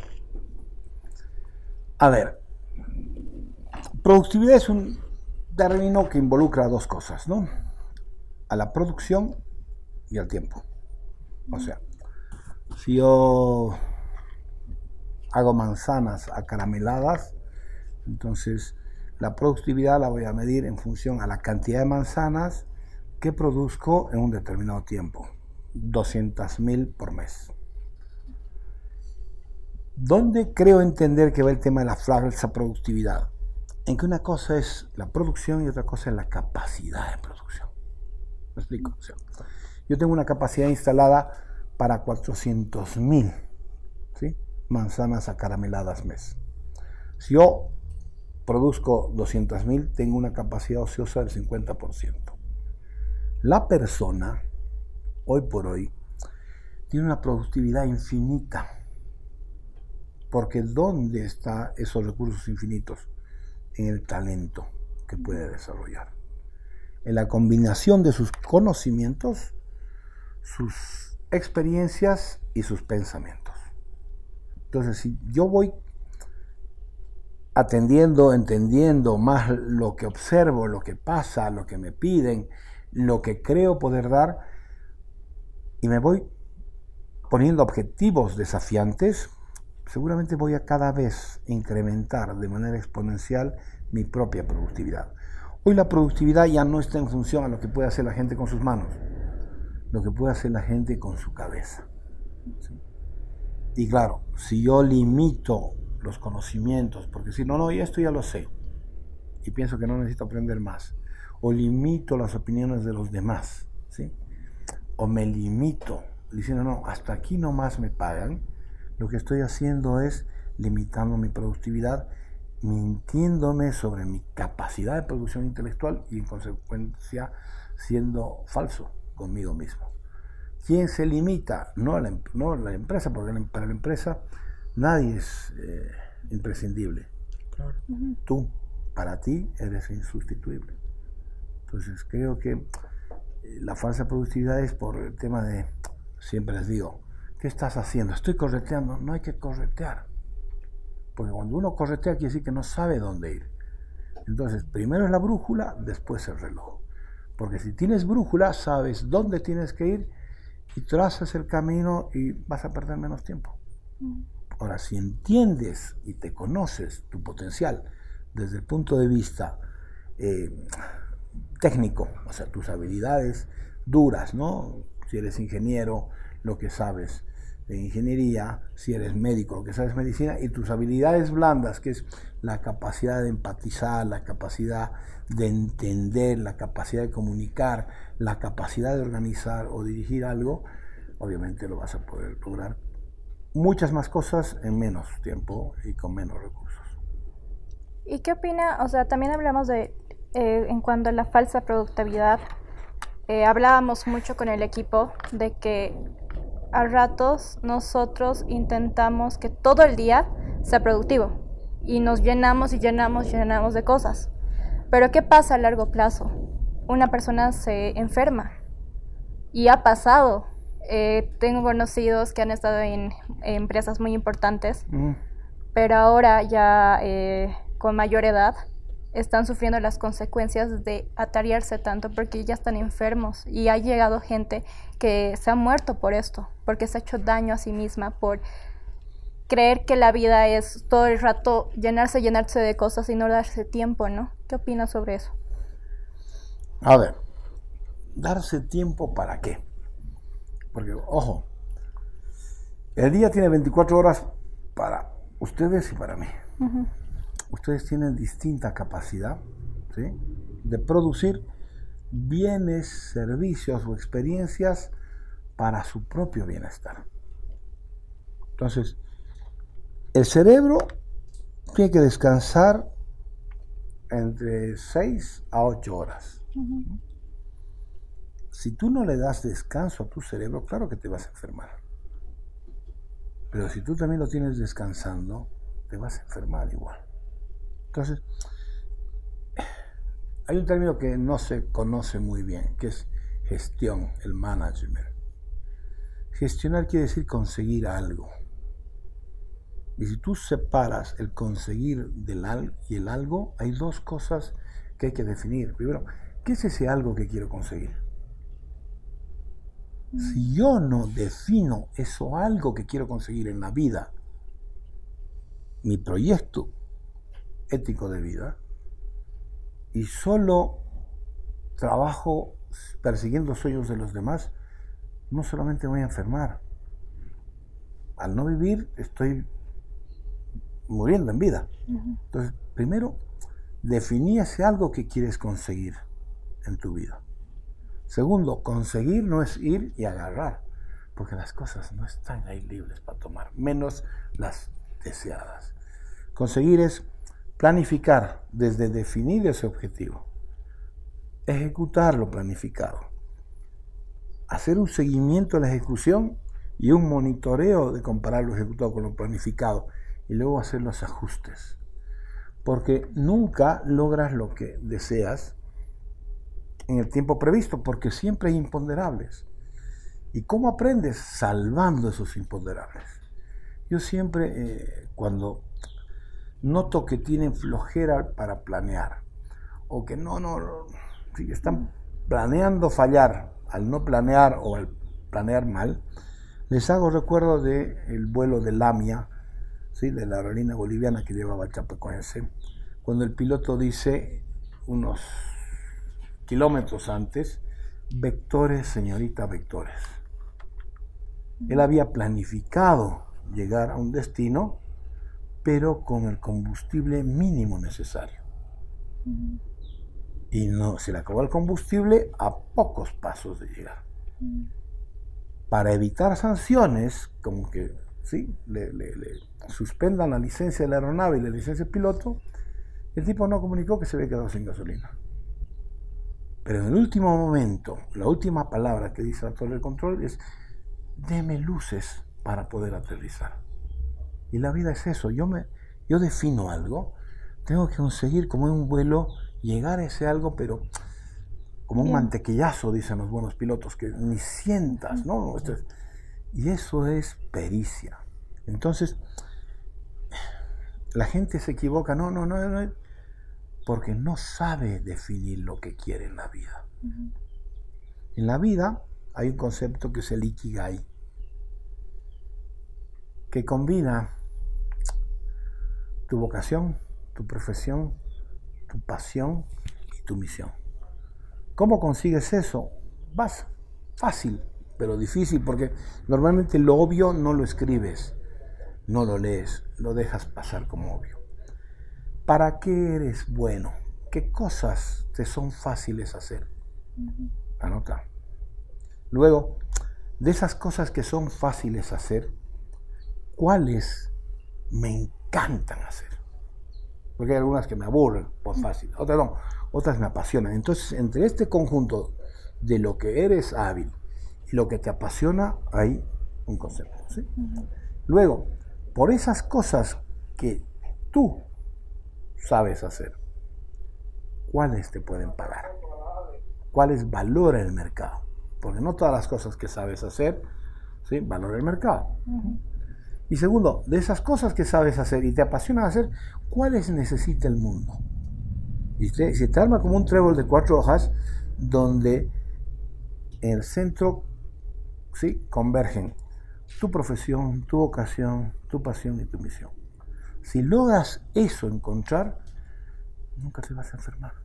A ver, productividad es un término que involucra dos cosas, ¿no? A la producción y al tiempo. O sea, si yo hago manzanas acarameladas, entonces la productividad la voy a medir en función a la cantidad de manzanas que produzco en un determinado tiempo, doscientas mil por mes. ¿Dónde creo entender que va el tema de la falsa productividad? En que una cosa es la producción y otra cosa es la capacidad de producción. ¿Me explico? O sea, yo tengo una capacidad instalada para cuatrocientos mil, ¿sí? manzanas acarameladas mes. Si yo produzco doscientas mil, tengo una capacidad ociosa del cincuenta por ciento. La persona, hoy por hoy, tiene una productividad infinita. Porque ¿dónde están esos recursos infinitos? En el talento que puede desarrollar. En la combinación de sus conocimientos, sus experiencias y sus pensamientos. Entonces, si yo voy atendiendo, entendiendo más lo que observo, lo que pasa, lo que me piden, lo que creo poder dar, y me voy poniendo objetivos desafiantes, seguramente voy a cada vez incrementar de manera exponencial mi propia productividad. Hoy la productividad ya no está en función a lo que puede hacer la gente con sus manos, lo que puede hacer la gente con su cabeza. ¿Sí? Y claro, si yo limito los conocimientos, porque si no, no, esto ya lo sé, y pienso que no necesito aprender más, o limito las opiniones de los demás, ¿sí? O me limito diciendo, no, hasta aquí nomás me pagan, lo que estoy haciendo es limitando mi productividad, mintiéndome sobre mi capacidad de producción intelectual y en consecuencia siendo falso conmigo mismo. ¿Quién se limita? No la, no la empresa, porque para la empresa nadie es eh, imprescindible. Claro. Tú, para ti, eres insustituible. Entonces creo que eh, la falsa productividad es por el tema de, siempre les digo, ¿qué estás haciendo? Estoy correteando. No hay que corretear. Porque cuando uno corretea quiere decir que no sabe dónde ir. Entonces, primero es la brújula, después el reloj. Porque si tienes brújula, sabes dónde tienes que ir y trazas el camino y vas a perder menos tiempo. Ahora, si entiendes y te conoces tu potencial desde el punto de vista eh, técnico, o sea, tus habilidades duras, ¿no? Si eres ingeniero, lo que sabes de ingeniería, si eres médico, lo que sabes medicina, y tus habilidades blandas, que es la capacidad de empatizar, la capacidad de entender, la capacidad de comunicar, la capacidad de organizar o dirigir algo, obviamente lo vas a poder lograr muchas más cosas en menos tiempo y con menos recursos. ¿Y qué opina? O sea, también hablamos de, eh, en cuanto a la falsa productividad, eh, hablábamos mucho con el equipo de que a ratos nosotros intentamos que todo el día sea productivo y nos llenamos y llenamos y llenamos de cosas. Pero ¿qué pasa a largo plazo? Una persona se enferma y ha pasado. Eh, tengo conocidos que han estado en, en empresas muy importantes, mm. pero ahora ya eh, con mayor edad están sufriendo las consecuencias de atarearse tanto porque ya están enfermos, y ha llegado gente que se ha muerto por esto, porque se ha hecho daño a sí misma por creer que la vida es todo el rato llenarse, llenarse de cosas y no darse tiempo, ¿no? ¿Qué opinas sobre eso? A ver, ¿darse tiempo para qué? Porque, ojo, el día tiene veinticuatro horas para ustedes y para mí. Uh-huh. Ustedes tienen distinta capacidad, ¿sí?, de producir bienes, servicios o experiencias para su propio bienestar. Entonces, el cerebro tiene que descansar entre seis a ocho horas. Uh-huh. Si tú no le das descanso a tu cerebro, claro que te vas a enfermar. Pero si tú también lo tienes descansando, te vas a enfermar igual. Entonces, hay un término que no se conoce muy bien, que es gestión, el management. Gestionar quiere decir conseguir algo. Y si tú separas el conseguir del algo y el algo, hay dos cosas que hay que definir. Primero, ¿qué es ese algo que quiero conseguir? Si yo no defino eso algo que quiero conseguir en la vida, mi proyecto ético de vida, y solo trabajo persiguiendo sueños de los demás, no solamente voy a enfermar. Al no vivir, estoy muriendo en vida. Uh-huh. Entonces, primero, definí ese algo que quieres conseguir en tu vida. Segundo, conseguir no es ir y agarrar, porque las cosas no están ahí libres para tomar, menos las deseadas. Conseguir es planificar desde definir ese objetivo, ejecutar lo planificado, hacer un seguimiento de la ejecución y un monitoreo de comparar lo ejecutado con lo planificado, y luego hacer los ajustes, porque nunca logras lo que deseas en el tiempo previsto, porque siempre hay imponderables. ¿Y cómo aprendes? Salvando esos imponderables. Yo siempre, eh, cuando noto que tienen flojera para planear, o que no, no, no si están planeando fallar al no planear o al planear mal, les hago recuerdo del vuelo de Lamia, ¿sí?, de la aerolínea boliviana que llevaba a Chapecoense, cuando el piloto dice unos kilómetros antes, vectores, señorita, vectores. Él había planificado llegar a un destino, pero con el combustible mínimo necesario. Uh-huh. Y no, se le acabó el combustible a pocos pasos de llegar. Uh-huh. Para evitar sanciones, como que sí, le, le, le suspendan la licencia de la aeronave y la licencia de piloto, el tipo no comunicó que se había quedado sin gasolina. Pero en el último momento, la última palabra que dice la torre de control es: deme luces para poder aterrizar. Y la vida es eso, yo, me, yo defino algo, tengo que conseguir como en un vuelo llegar a ese algo, pero como un Bien. mantequillazo, dicen los buenos pilotos, que ni sientas, ¿no? Esto es, y eso es pericia. Entonces, la gente se equivoca, no, no, no, no, porque no sabe definir lo que quiere en la vida. Uh-huh. En la vida hay un concepto que es el Ikigai, que combina tu vocación, tu profesión, tu pasión y tu misión. ¿Cómo consigues eso? Vas fácil, pero difícil, porque normalmente lo obvio no lo escribes, no lo lees, lo dejas pasar como obvio. ¿Para qué eres bueno? ¿Qué cosas te son fáciles hacer? Uh-huh. Anota. Luego, de esas cosas que son fáciles hacer, ¿cuáles me encantan hacer? Porque hay algunas que me aburren por fácil, otras no, otras me apasionan. Entonces, entre este conjunto de lo que eres hábil y lo que te apasiona, hay un concepto, ¿sí? Uh-huh. Luego, por esas cosas que tú sabes hacer, ¿cuáles te pueden pagar? ¿Cuáles valora el mercado? Porque no todas las cosas que sabes hacer, ¿sí?, valora el mercado. Uh-huh. Y segundo, de esas cosas que sabes hacer y te apasiona hacer, ¿cuáles necesita el mundo? Y te, se te arma como un trébol de cuatro hojas donde en el centro, ¿sí?, convergen tu profesión, tu vocación, tu pasión y tu misión. Si logras eso encontrar, nunca te vas a enfermar.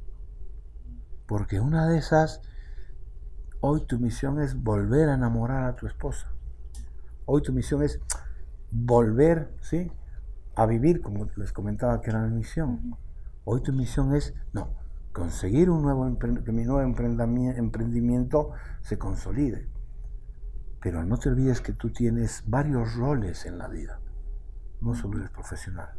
Porque una de esas, hoy tu misión es volver a enamorar a tu esposa. Hoy tu misión es volver, ¿sí?, a vivir, como les comentaba que era mi misión. Hoy tu misión es, no, conseguir un nuevo empre- que mi nuevo emprendimiento se consolide. Pero no te olvides que tú tienes varios roles en la vida. No solo eres profesional.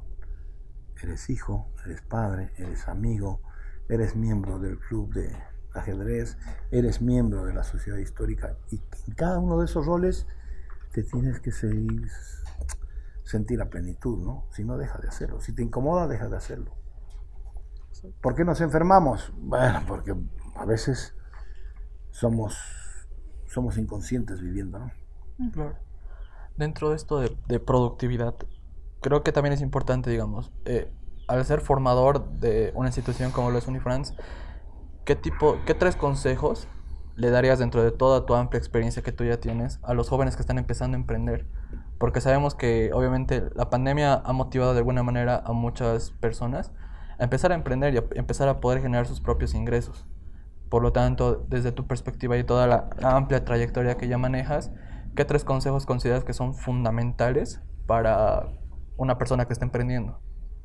Eres hijo, eres padre, eres amigo, eres miembro del club de ajedrez, eres miembro de la sociedad histórica. Y en cada uno de esos roles te tienes que seguir, sentir la plenitud, ¿no? Si no, deja de hacerlo. Si te incomoda, deja de hacerlo. ¿Por qué nos enfermamos? Bueno, porque a veces somos, somos inconscientes viviendo, ¿no? Claro. Dentro de esto de, de productividad, creo que también es importante, digamos, eh, al ser formador de una institución como lo es Unifrance, ¿qué tipo, qué tres consejos le darías dentro de toda tu amplia experiencia que tú ya tienes a los jóvenes que están empezando a emprender? Porque sabemos que obviamente la pandemia ha motivado de alguna manera a muchas personas a empezar a emprender y a empezar a poder generar sus propios ingresos. Por lo tanto, desde tu perspectiva y toda la, la amplia trayectoria que ya manejas, ¿qué tres consejos consideras que son fundamentales para una persona que está emprendiendo?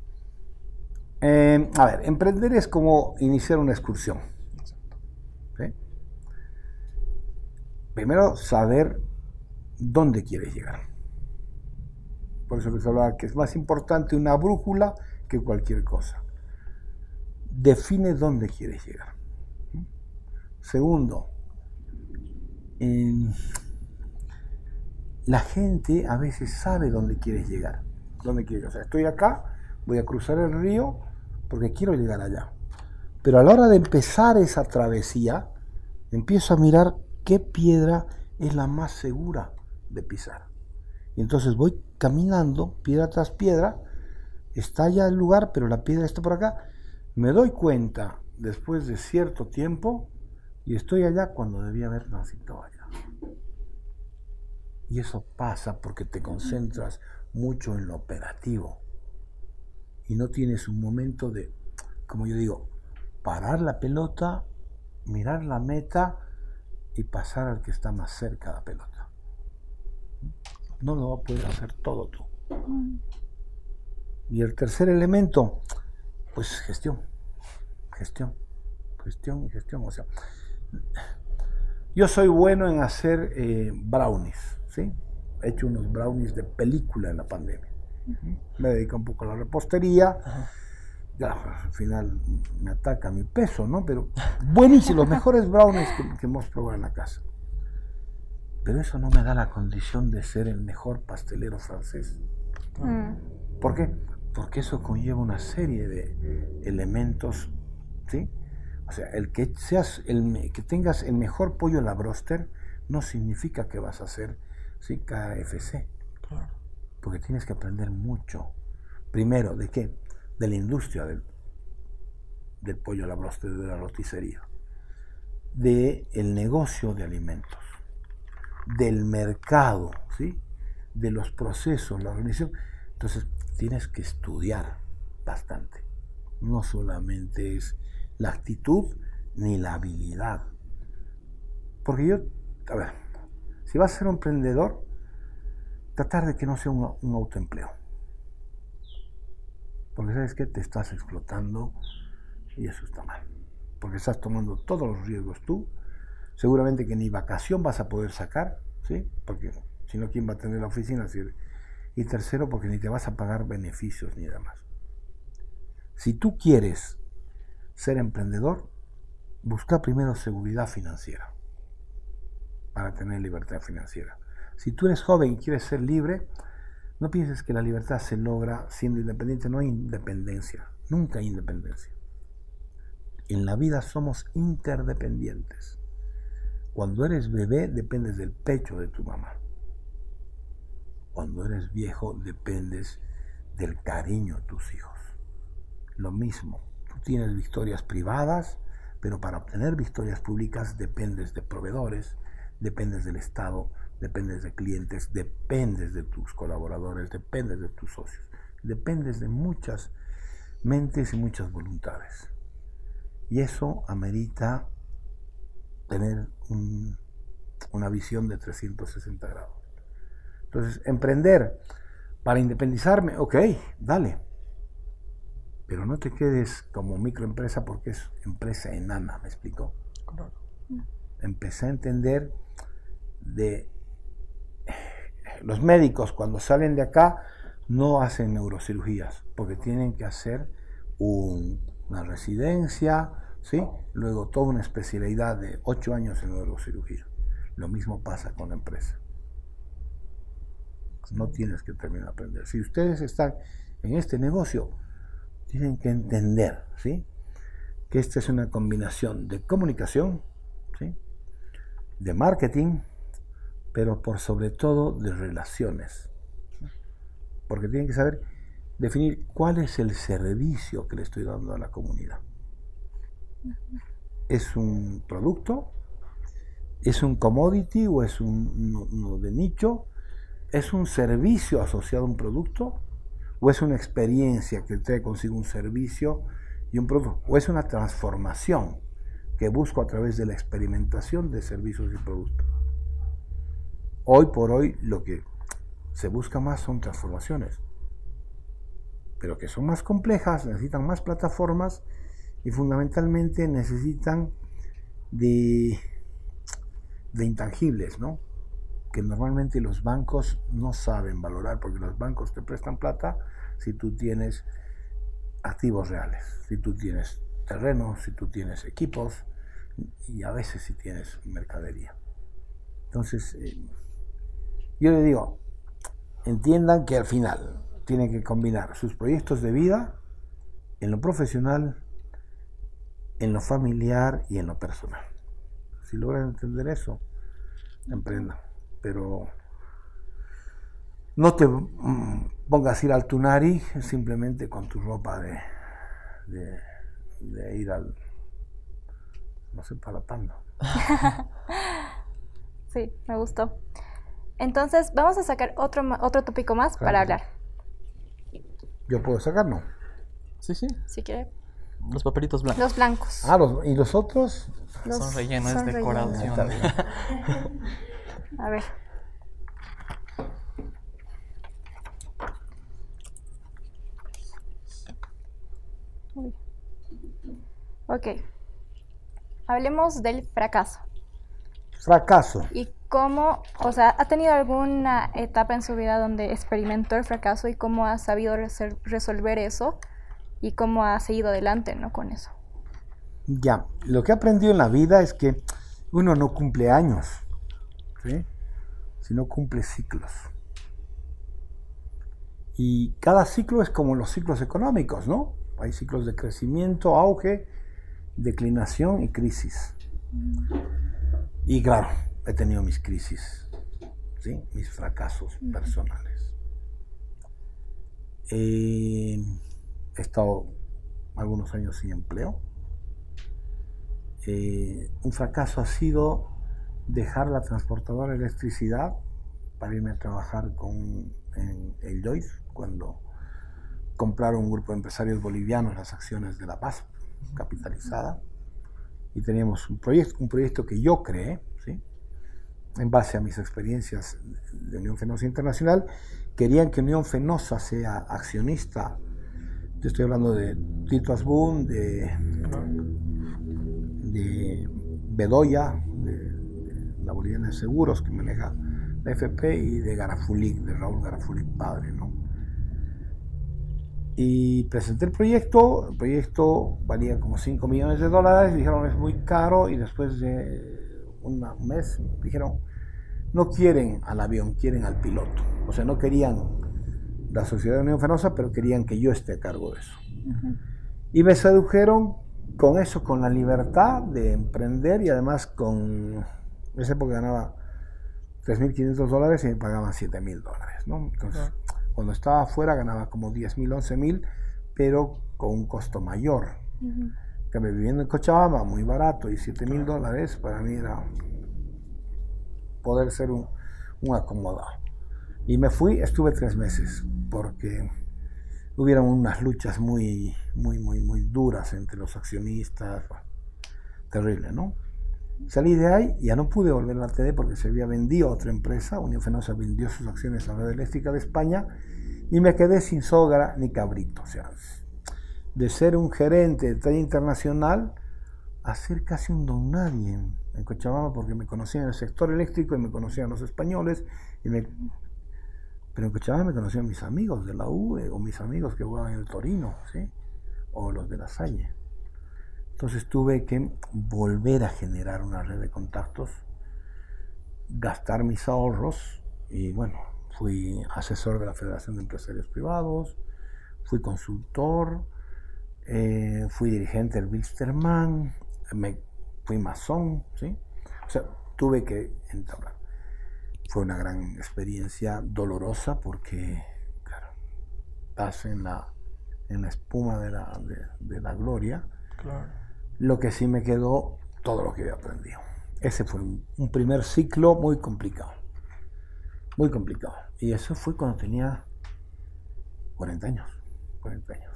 Eh, a ver, emprender es como iniciar una excursión. ¿Sí? Primero, saber dónde quieres llegar. Por eso les hablaba que es más importante una brújula que cualquier cosa. Define dónde quieres llegar. Segundo, eh, la gente a veces sabe dónde quieres llegar. Dónde quieres llegar. O sea, estoy acá, voy a cruzar el río porque quiero llegar allá. Pero a la hora de empezar esa travesía, empiezo a mirar qué piedra es la más segura de pisar. Y entonces voy caminando, piedra tras piedra, está ya el lugar, pero la piedra está por acá. Me doy cuenta después de cierto tiempo y estoy allá cuando debía haber nacido allá. Y eso pasa porque te concentras mucho en lo operativo y no tienes un momento de, como yo digo, parar la pelota, mirar la meta y pasar al que está más cerca de la pelota. No lo vas a poder hacer todo tú. Y el tercer elemento, pues gestión, gestión, gestión y gestión. O sea, yo soy bueno en hacer eh, brownies, ¿sí? He hecho unos brownies de película en la pandemia. Uh-huh. Me dedico un poco a la repostería. Uh-huh. Ya, al final me ataca mi peso, ¿no? Pero buenísimos, los mejores brownies que, que hemos probado en la casa. Pero eso no me da la condición de ser el mejor pastelero francés. Mm. ¿Por qué? Porque eso conlleva una serie de elementos, ¿sí? O sea, el que seas, el que tengas el mejor pollo a la broster no significa que vas a hacer, ¿sí?, K F C. Claro. Porque tienes que aprender mucho. Primero, ¿de qué? De la industria del, del pollo a la broster, de la roticería. De el negocio de alimentos. Del mercado, ¿sí? De los procesos, la organización. Entonces, tienes que estudiar bastante. No solamente es la actitud ni la habilidad. Porque yo a ver, si vas a ser un emprendedor, tratar de que no sea un, un autoempleo. Porque sabes que te estás explotando y eso está mal. Porque estás tomando todos los riesgos tú. Seguramente que ni vacación vas a poder sacar, ¿sí? Porque si no, ¿quién va a tener la oficina? Y tercero, porque ni te vas a pagar beneficios ni demás. Si tú quieres ser emprendedor, busca primero seguridad financiera para tener libertad financiera. Si tú eres joven y quieres ser libre, no pienses que la libertad se logra siendo independiente. No hay independencia, nunca hay independencia. En la vida somos interdependientes. Cuando eres bebé, dependes del pecho de tu mamá. Cuando eres viejo, dependes del cariño de tus hijos. Lo mismo, tú tienes victorias privadas, pero para obtener victorias públicas dependes de proveedores, dependes del Estado, dependes de clientes, dependes de tus colaboradores, dependes de tus socios, dependes de muchas mentes y muchas voluntades. Y eso amerita tener un, una visión de trescientos sesenta grados. Entonces, emprender para independizarme, ok, dale. Pero no te quedes como microempresa porque es empresa enana, ¿me explico? Claro. Empecé a entender de los médicos cuando salen de acá no hacen neurocirugías porque tienen que hacer un, una residencia, ¿sí? Luego toda una especialidad de ocho años en neurocirugía. Lo mismo pasa con la empresa. No tienes que terminar de aprender. Si ustedes están en este negocio, tienen que entender, ¿sí? Que esta es una combinación de comunicación, ¿sí? De marketing, pero por sobre todo de relaciones. Porque tienen que saber definir cuál es el servicio que le estoy dando a la comunidad. ¿Es un producto? ¿Es un commodity o es un no, no de nicho? ¿Es un servicio asociado a un producto? ¿O es una experiencia que trae consigo un servicio y un producto? ¿O es una transformación que busco a través de la experimentación de servicios y productos? Hoy por hoy lo que se busca más son transformaciones, pero que son más complejas, necesitan más plataformas y fundamentalmente necesitan de, de intangibles, ¿no? Que normalmente los bancos no saben valorar, porque los bancos te prestan plata si tú tienes activos reales, si tú tienes terrenos, si tú tienes equipos y a veces si tienes mercadería. Entonces, eh, yo le digo, entiendan que al final tienen que combinar sus proyectos de vida en lo profesional, en lo familiar y en lo personal. Si logran entender eso, emprendan. Pero no te mm, pongas a ir al Tunari simplemente con tu ropa de, de, de ir al, no sé, para Pando. Sí, me gustó. Entonces, vamos a sacar otro, otro tópico más, claro, para hablar. ¿Yo puedo sacar, no? Sí, sí. Si quiere. Los papelitos blancos. Los blancos. Ah, los, ¿y los otros? Los, son rellenos, es decoración. A ver. Ok. Hablemos del fracaso. Fracaso. Y cómo, o sea, ¿ha tenido alguna etapa en su vida donde experimentó el fracaso y cómo ha sabido resol- resolver eso y cómo ha seguido adelante, ¿no? Con eso. Ya, lo que he aprendido en la vida es que uno no cumple años, ¿sí? Sino cumple ciclos. Y cada ciclo es como los ciclos económicos, ¿no? Hay ciclos de crecimiento, auge, declinación y crisis. Y claro, he tenido mis crisis, ¿sí? Mis fracasos uh-huh. personales. Eh, he estado algunos años sin empleo. Eh, un fracaso ha sido dejar la transportadora de electricidad para irme a trabajar con, en el Joyce, cuando compraron un grupo de empresarios bolivianos las acciones de La Paz, capitalizada, y teníamos un proyecto, un proyecto que yo creé, ¿sí? en base a mis experiencias de Unión Fenosa Internacional, querían que Unión Fenosa sea accionista. Yo estoy hablando de Tito Asbun, de, de Bedoya, de, de la Boliviana de Seguros, que maneja la F P, y de Garafulic, de Raúl Garafulic padre, ¿no? Y presenté el proyecto, el proyecto valía como cinco millones de dólares, dijeron es muy caro, y después de un mes dijeron no quieren al avión, quieren al piloto. O sea, no querían la Sociedad de Unión Fenosa, pero querían que yo esté a cargo de eso. Uh-huh. Y me sedujeron con eso, con la libertad de emprender, y además con, en esa época ganaba tres mil quinientos dólares y me pagaban siete mil dólares, ¿no? Entonces, uh-huh. cuando estaba afuera ganaba como diez mil, once mil, pero con un costo mayor. Uh-huh. Que me viviendo en Cochabamba, muy barato, y siete mil dólares para mí era poder ser un, un acomodado. Y me fui, estuve tres meses, porque hubieron unas luchas muy, muy, muy, muy duras entre los accionistas, terrible, ¿no? Salí de ahí, ya no pude volver a la T D porque se había vendido a otra empresa, Unión Fenosa vendió sus acciones a la Red Eléctrica de España, y me quedé sin sogra ni cabrito. O sea, de ser un gerente de talla internacional a ser casi un don nadie en, en Cochabamba, porque me conocían en el sector eléctrico y me conocían los españoles, y me, pero en Cochabamba me conocían mis amigos de la U E o mis amigos que jugaban en el Torino, ¿sí? O los de la Salle. Entonces tuve que volver a generar una red de contactos, gastar mis ahorros, y bueno, fui asesor de la Federación de Empresarios Privados, fui consultor, eh, fui dirigente del Wilstermann, me fui masón, ¿sí? O sea, tuve que entablar. Fue una gran experiencia dolorosa porque, claro, estás en la, en la espuma de la, de, de la gloria. Claro. Lo que sí me quedó, todo lo que había aprendido. Ese fue un, un primer ciclo muy complicado. Muy complicado. Y eso fue cuando tenía cuarenta años. cuarenta años.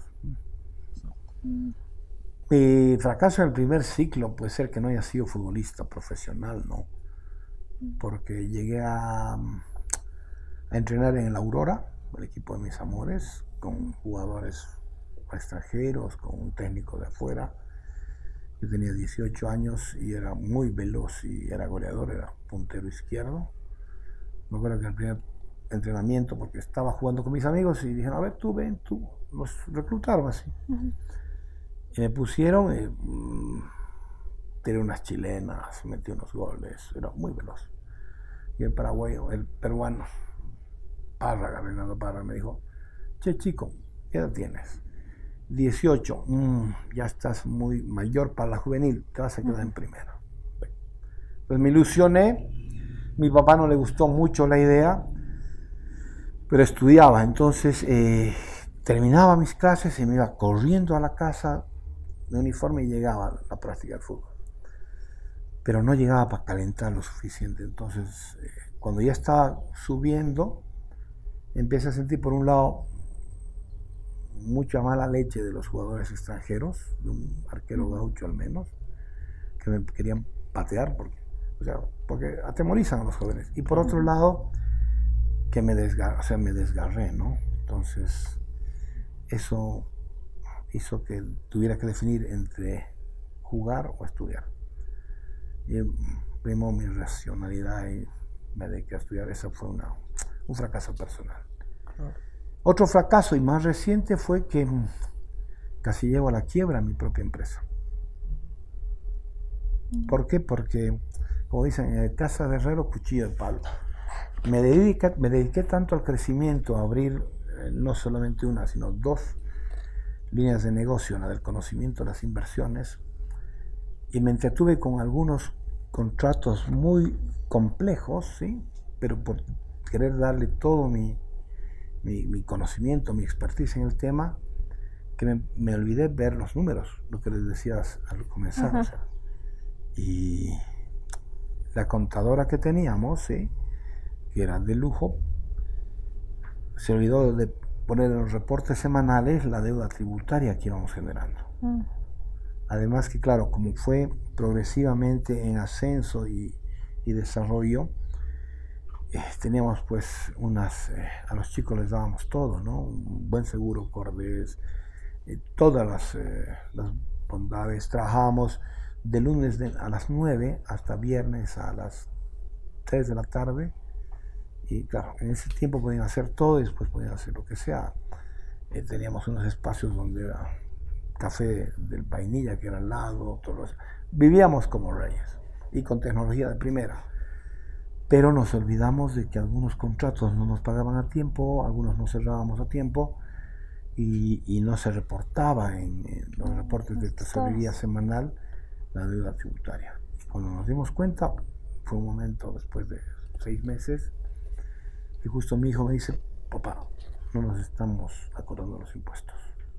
Mm. Mi fracaso en el primer ciclo puede ser que no haya sido futbolista profesional, ¿no? Porque llegué a, a entrenar en el Aurora, el equipo de mis amores, con jugadores extranjeros, con un técnico de afuera. Yo tenía dieciocho años y era muy veloz y era goleador, era puntero izquierdo. Me acuerdo que el primer entrenamiento, porque estaba jugando con mis amigos y dijeron, a ver, tú ven, tú. Nos reclutaron así. Uh-huh. Y me pusieron, eh, tiré unas chilenas, metí unos goles, era muy veloz. Y el paraguayo, el peruano, Párraga, Reinaldo Parra, me dijo, che chico, ¿qué edad tienes? dieciocho, mmm, ya estás muy mayor para la juvenil, te vas a quedar en primera. Pues me ilusioné, mi papá no le gustó mucho la idea, pero estudiaba, entonces eh, terminaba mis clases y me iba corriendo a la casa de uniforme y llegaba a la práctica del fútbol. Pero no llegaba para calentar lo suficiente, entonces eh, cuando ya estaba subiendo, empecé a sentir por un lado mucha mala leche de los jugadores extranjeros, de un arquero gaucho al menos, que me querían patear porque, o sea, porque atemorizan a los jóvenes. Y por otro lado, que me desgarré, o sea, me desgarré, ¿no? Entonces, eso hizo que tuviera que definir entre jugar o estudiar. Y primó mi racionalidad y me dediqué a estudiar. Eso fue una, un fracaso personal. Claro. Otro fracaso y más reciente fue que casi llevo a la quiebra mi propia empresa. ¿Por qué? Porque, como dicen, en casa de herrero, cuchillo de palo. Me dediqué, me dediqué tanto al crecimiento, a abrir eh, no solamente una, sino dos líneas de negocio, la del conocimiento, las inversiones, y me entretuve con algunos contratos muy complejos, ¿sí? Pero por querer darle todo mi Mi, mi conocimiento, mi expertise en el tema, que me, me olvidé ver los números, lo que les decías al comenzar. O sea, y la contadora que teníamos, ¿sí? Que era de lujo, se olvidó de poner en los reportes semanales la deuda tributaria que íbamos generando. Uh-huh. Además que, claro, como fue progresivamente en ascenso y, y desarrollo, eh, teníamos pues unas, eh, a los chicos les dábamos todo, ¿no? Un buen seguro, cordés, eh, todas las, eh, las bondades. Trabajábamos de lunes de, a las nueve hasta viernes a las tres de la tarde. Y claro, en ese tiempo podían hacer todo y después podían hacer lo que sea. Eh, teníamos unos espacios donde era café del vainilla que era al lado, todo eso. Vivíamos como reyes y con tecnología de primera. Pero nos olvidamos de que algunos contratos no nos pagaban a tiempo, algunos no cerrábamos a tiempo y, y no se reportaba en, en los reportes de tesorería semanal la deuda tributaria. Y cuando nos dimos cuenta, fue un momento después de seis meses, y justo mi hijo me dice, papá, no nos estamos acordando los impuestos.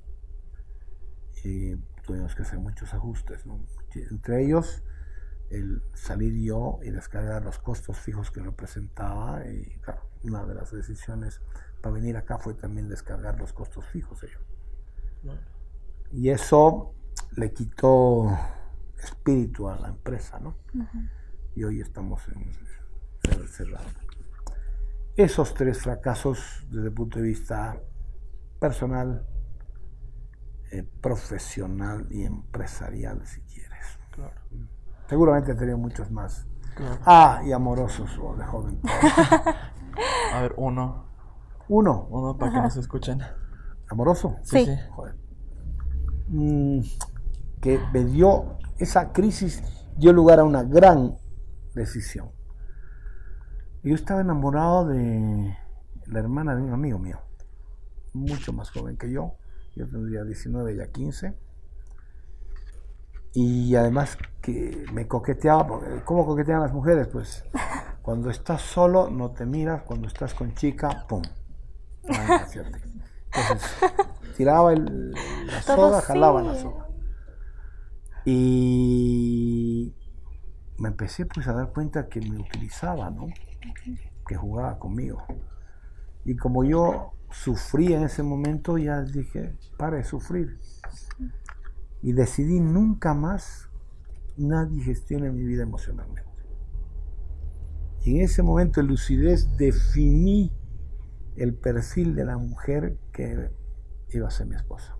Y tuvimos que hacer muchos ajustes, ¿no? Entre ellos, el salir yo y descargar los costos fijos que representaba, y claro, una de las decisiones para venir acá fue también descargar los costos fijos ellos. Bueno. Y eso le quitó espíritu a la empresa, ¿no? Uh-huh. Y hoy estamos en cerrado. Esos tres fracasos desde el punto de vista personal, eh, profesional y empresarial, si quieres. Claro. Seguramente he tenido muchos más. Claro. Ah, y amorosos o de joven. A ver, uno. Uno. Uno para Ajá. que nos escuchen. ¿Amoroso? Sí. sí. Joder. Mm, que me dio, esa crisis dio lugar a una gran decisión. Yo estaba enamorado de la hermana de un amigo mío, mucho más joven que yo. Yo tendría diecinueve, ya quince. Y además que me coqueteaba, porque ¿cómo coquetean las mujeres? Pues cuando estás solo no te miras, cuando estás con chica, ¡pum! Entonces tiraba el, la soga, sí. jalaba la soga. Y me empecé pues a dar cuenta que me utilizaba, ¿no? Que jugaba conmigo. Y como yo sufría en ese momento, ya dije, para de sufrir. Y decidí nunca más nadie gestione mi vida emocionalmente. Y en ese momento de lucidez definí el perfil de la mujer que iba a ser mi esposa.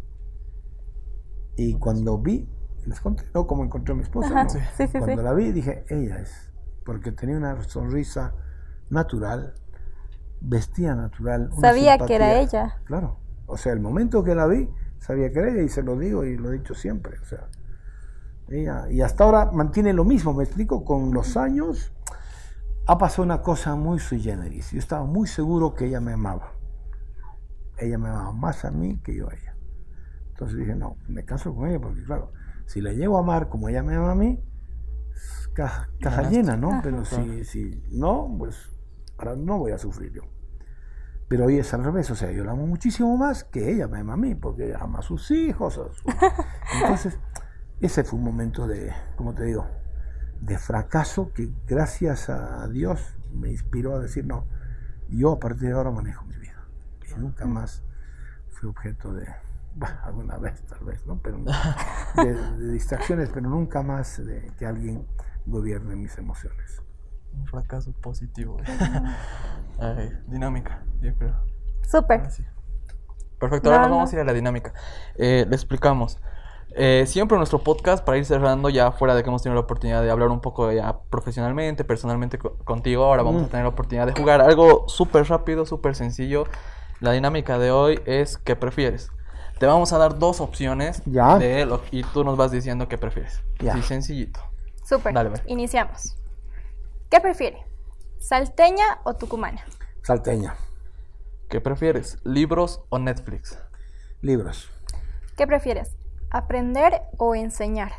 Y cuando vi, les conté, ¿no? Cómo encontré a mi esposa, Ajá, ¿no? sí, sí, Cuando sí. la vi dije, ella es, porque tenía una sonrisa natural, vestía natural. Una Sabía simpatía. que era ella. Claro, o sea, el momento que la vi, sabía que era ella y se lo digo y lo he dicho siempre, o sea, ella, y hasta ahora mantiene lo mismo, me explico, con los años ha pasado una cosa muy sui generis. Yo estaba muy seguro que ella me amaba, ella me amaba más a mí que yo a ella. Entonces dije, no, me caso con ella porque claro, si la llevo a amar como ella me ama a mí, caja, caja llena, ¿no? Ajá. Pero si, si no, pues ahora no voy a sufrir yo. Pero hoy es al revés, o sea, yo la amo muchísimo más que ella me ama a mí, porque ella ama a sus hijos. A su... Entonces, ese fue un momento de, como te digo, de fracaso que gracias a Dios me inspiró a decir, no, yo a partir de ahora manejo mi vida. Y nunca más fui objeto de, bueno, alguna vez tal vez, ¿no? Pero de, de distracciones, pero nunca más de que alguien gobierne mis emociones. Un fracaso positivo. Ay, dinámica, yo creo. Súper. Ah, sí. Perfecto, ahora no, nos vamos no. a ir a la dinámica. Eh, le explicamos. Eh, siempre en nuestro podcast, para ir cerrando, ya fuera de que hemos tenido la oportunidad de hablar un poco ya profesionalmente, personalmente co- contigo, ahora vamos mm. a tener la oportunidad de jugar algo súper rápido, súper sencillo. La dinámica de hoy es ¿qué prefieres? Te vamos a dar dos opciones ¿Ya? de lo, y tú nos vas diciendo qué prefieres. Ya. Sí, sencillito. Súper, Dale, ve. Iniciamos. ¿Qué prefiere? ¿Salteña o tucumana? Salteña. ¿Qué prefieres? ¿Libros o Netflix? Libros. ¿Qué prefieres? ¿Aprender o enseñar?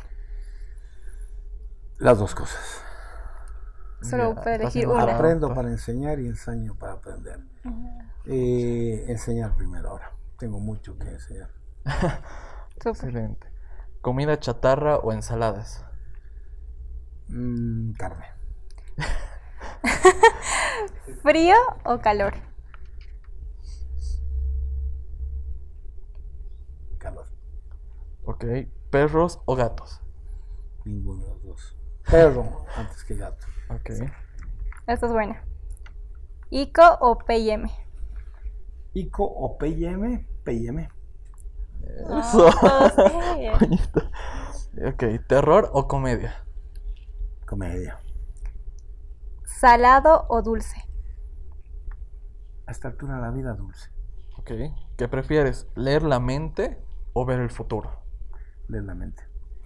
Las dos cosas. Solo Ya, puede estás elegir enojado. una. Aprendo para enseñar y enseño para aprender. Uh-huh. Eh, enseñar primero ahora. Tengo mucho que enseñar. Excelente. ¿Comida chatarra o ensaladas? Mm, carne. ¿Frío o calor? Calor. Ok. ¿Perros o gatos? Ninguno de los dos. Perro antes que gato. Ok. Esta es buena. ¿I C O o P I M? I C O o P I M, P I M. Eso. Oh, sí. Coñito. Ok, ¿terror o comedia? Comedia. ¿Salado o dulce? A esta altura de la vida, dulce. Ok, ¿qué prefieres? ¿Leer la mente o ver el futuro? Leer la mente.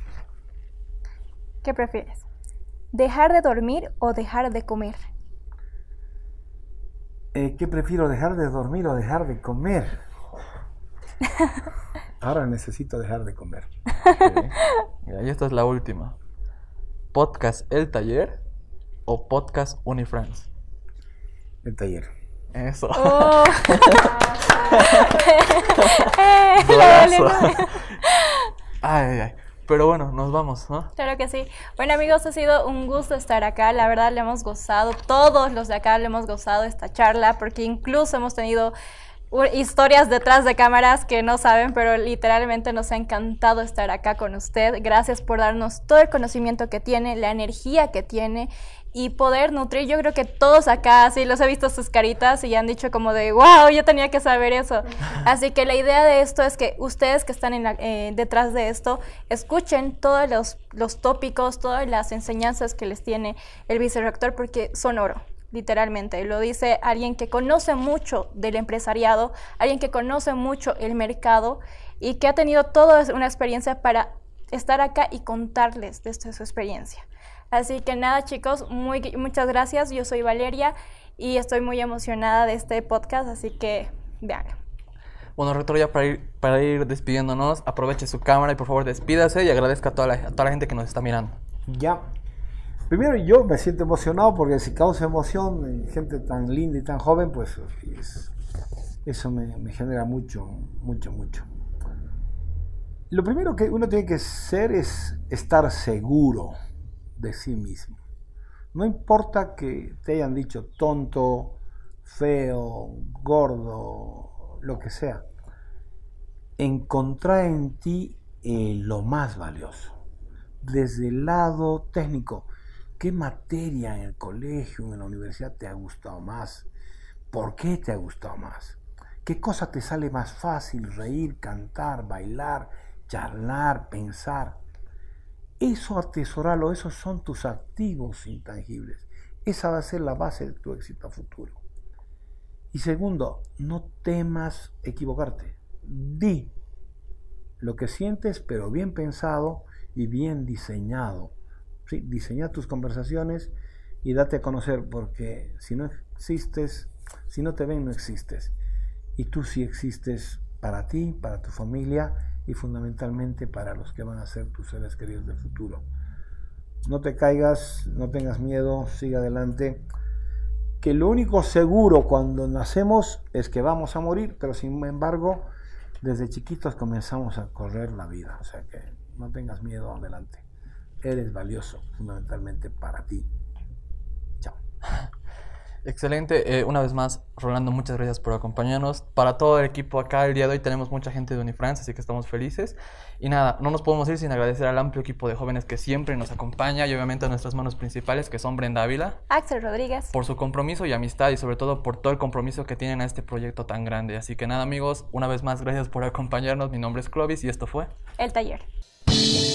¿Qué prefieres? ¿Dejar de dormir o dejar de comer? Eh, ¿Qué prefiero, dejar de dormir o dejar de comer? Ahora necesito dejar de comer. Okay. Mira, y esta es la última. ¿Podcast El Taller o podcast Unifrance? El taller. Eso. Oh. Golazo. Ay, ay, ay. Pero bueno, nos vamos, ¿no? Claro que sí. Bueno, amigos, ha sido un gusto estar acá. La verdad, le hemos gozado. Todos los de acá le hemos gozado esta charla, porque incluso hemos tenido historias detrás de cámaras que no saben, pero literalmente nos ha encantado estar acá con usted. Gracias por darnos todo el conocimiento que tiene, la energía que tiene y poder nutrir. Yo creo que todos acá, sí, los he visto sus caritas y han dicho como de, wow, yo tenía que saber eso. Así que la idea de esto es que ustedes que están en la, eh, detrás de esto, escuchen todos los, los tópicos, todas las enseñanzas que les tiene el vicerrector, porque son oro. Literalmente, lo dice alguien que conoce mucho del empresariado, alguien que conoce mucho el mercado y que ha tenido toda una experiencia para estar acá y contarles de esta, su experiencia. Así que nada, chicos, muy, muchas gracias. Yo soy Valeria y estoy muy emocionada de este podcast, así que vean. Bueno, rector, ya para ir, para ir despidiéndonos, aproveche su cámara y por favor despídase y agradezca a toda la, a toda la gente que nos está mirando. Ya. Primero yo me siento emocionado porque si causa emoción en gente tan linda y tan joven, pues es, eso me, me genera mucho, mucho, mucho. Lo primero que uno tiene que ser es estar seguro de sí mismo. No importa que te hayan dicho tonto, feo, gordo, lo que sea. Encontrar en ti eh, lo más valioso. Desde el lado técnico. ¿Qué materia en el colegio, en la universidad te ha gustado más? ¿Por qué te ha gustado más? ¿Qué cosa te sale más fácil? Reír, cantar, bailar, charlar, pensar. Eso atesoralo, esos son tus activos intangibles. Esa va a ser la base de tu éxito a futuro. Y segundo, no temas equivocarte. Di lo que sientes, pero bien pensado y bien diseñado. Sí, diseña tus conversaciones y date a conocer, porque si no existes, si no te ven, no existes. Y tú sí existes para ti, para tu familia y fundamentalmente para los que van a ser tus seres queridos del futuro. No te caigas, no tengas miedo, sigue adelante. Que lo único seguro cuando nacemos es que vamos a morir, pero sin embargo, desde chiquitos comenzamos a correr la vida. O sea que no tengas miedo, adelante. Eres valioso, fundamentalmente para ti. Chao. Excelente. Eh, una vez más, Rolando, muchas gracias por acompañarnos. Para todo el equipo acá, el día de hoy tenemos mucha gente de Unifrance, así que estamos felices. Y nada, no nos podemos ir sin agradecer al amplio equipo de jóvenes que siempre nos acompaña y obviamente a nuestras manos principales, que son Brenda Ávila, Axel Rodríguez, por su compromiso y amistad y sobre todo por todo el compromiso que tienen a este proyecto tan grande. Así que nada, amigos, una vez más, gracias por acompañarnos. Mi nombre es Clovis y esto fue El Taller.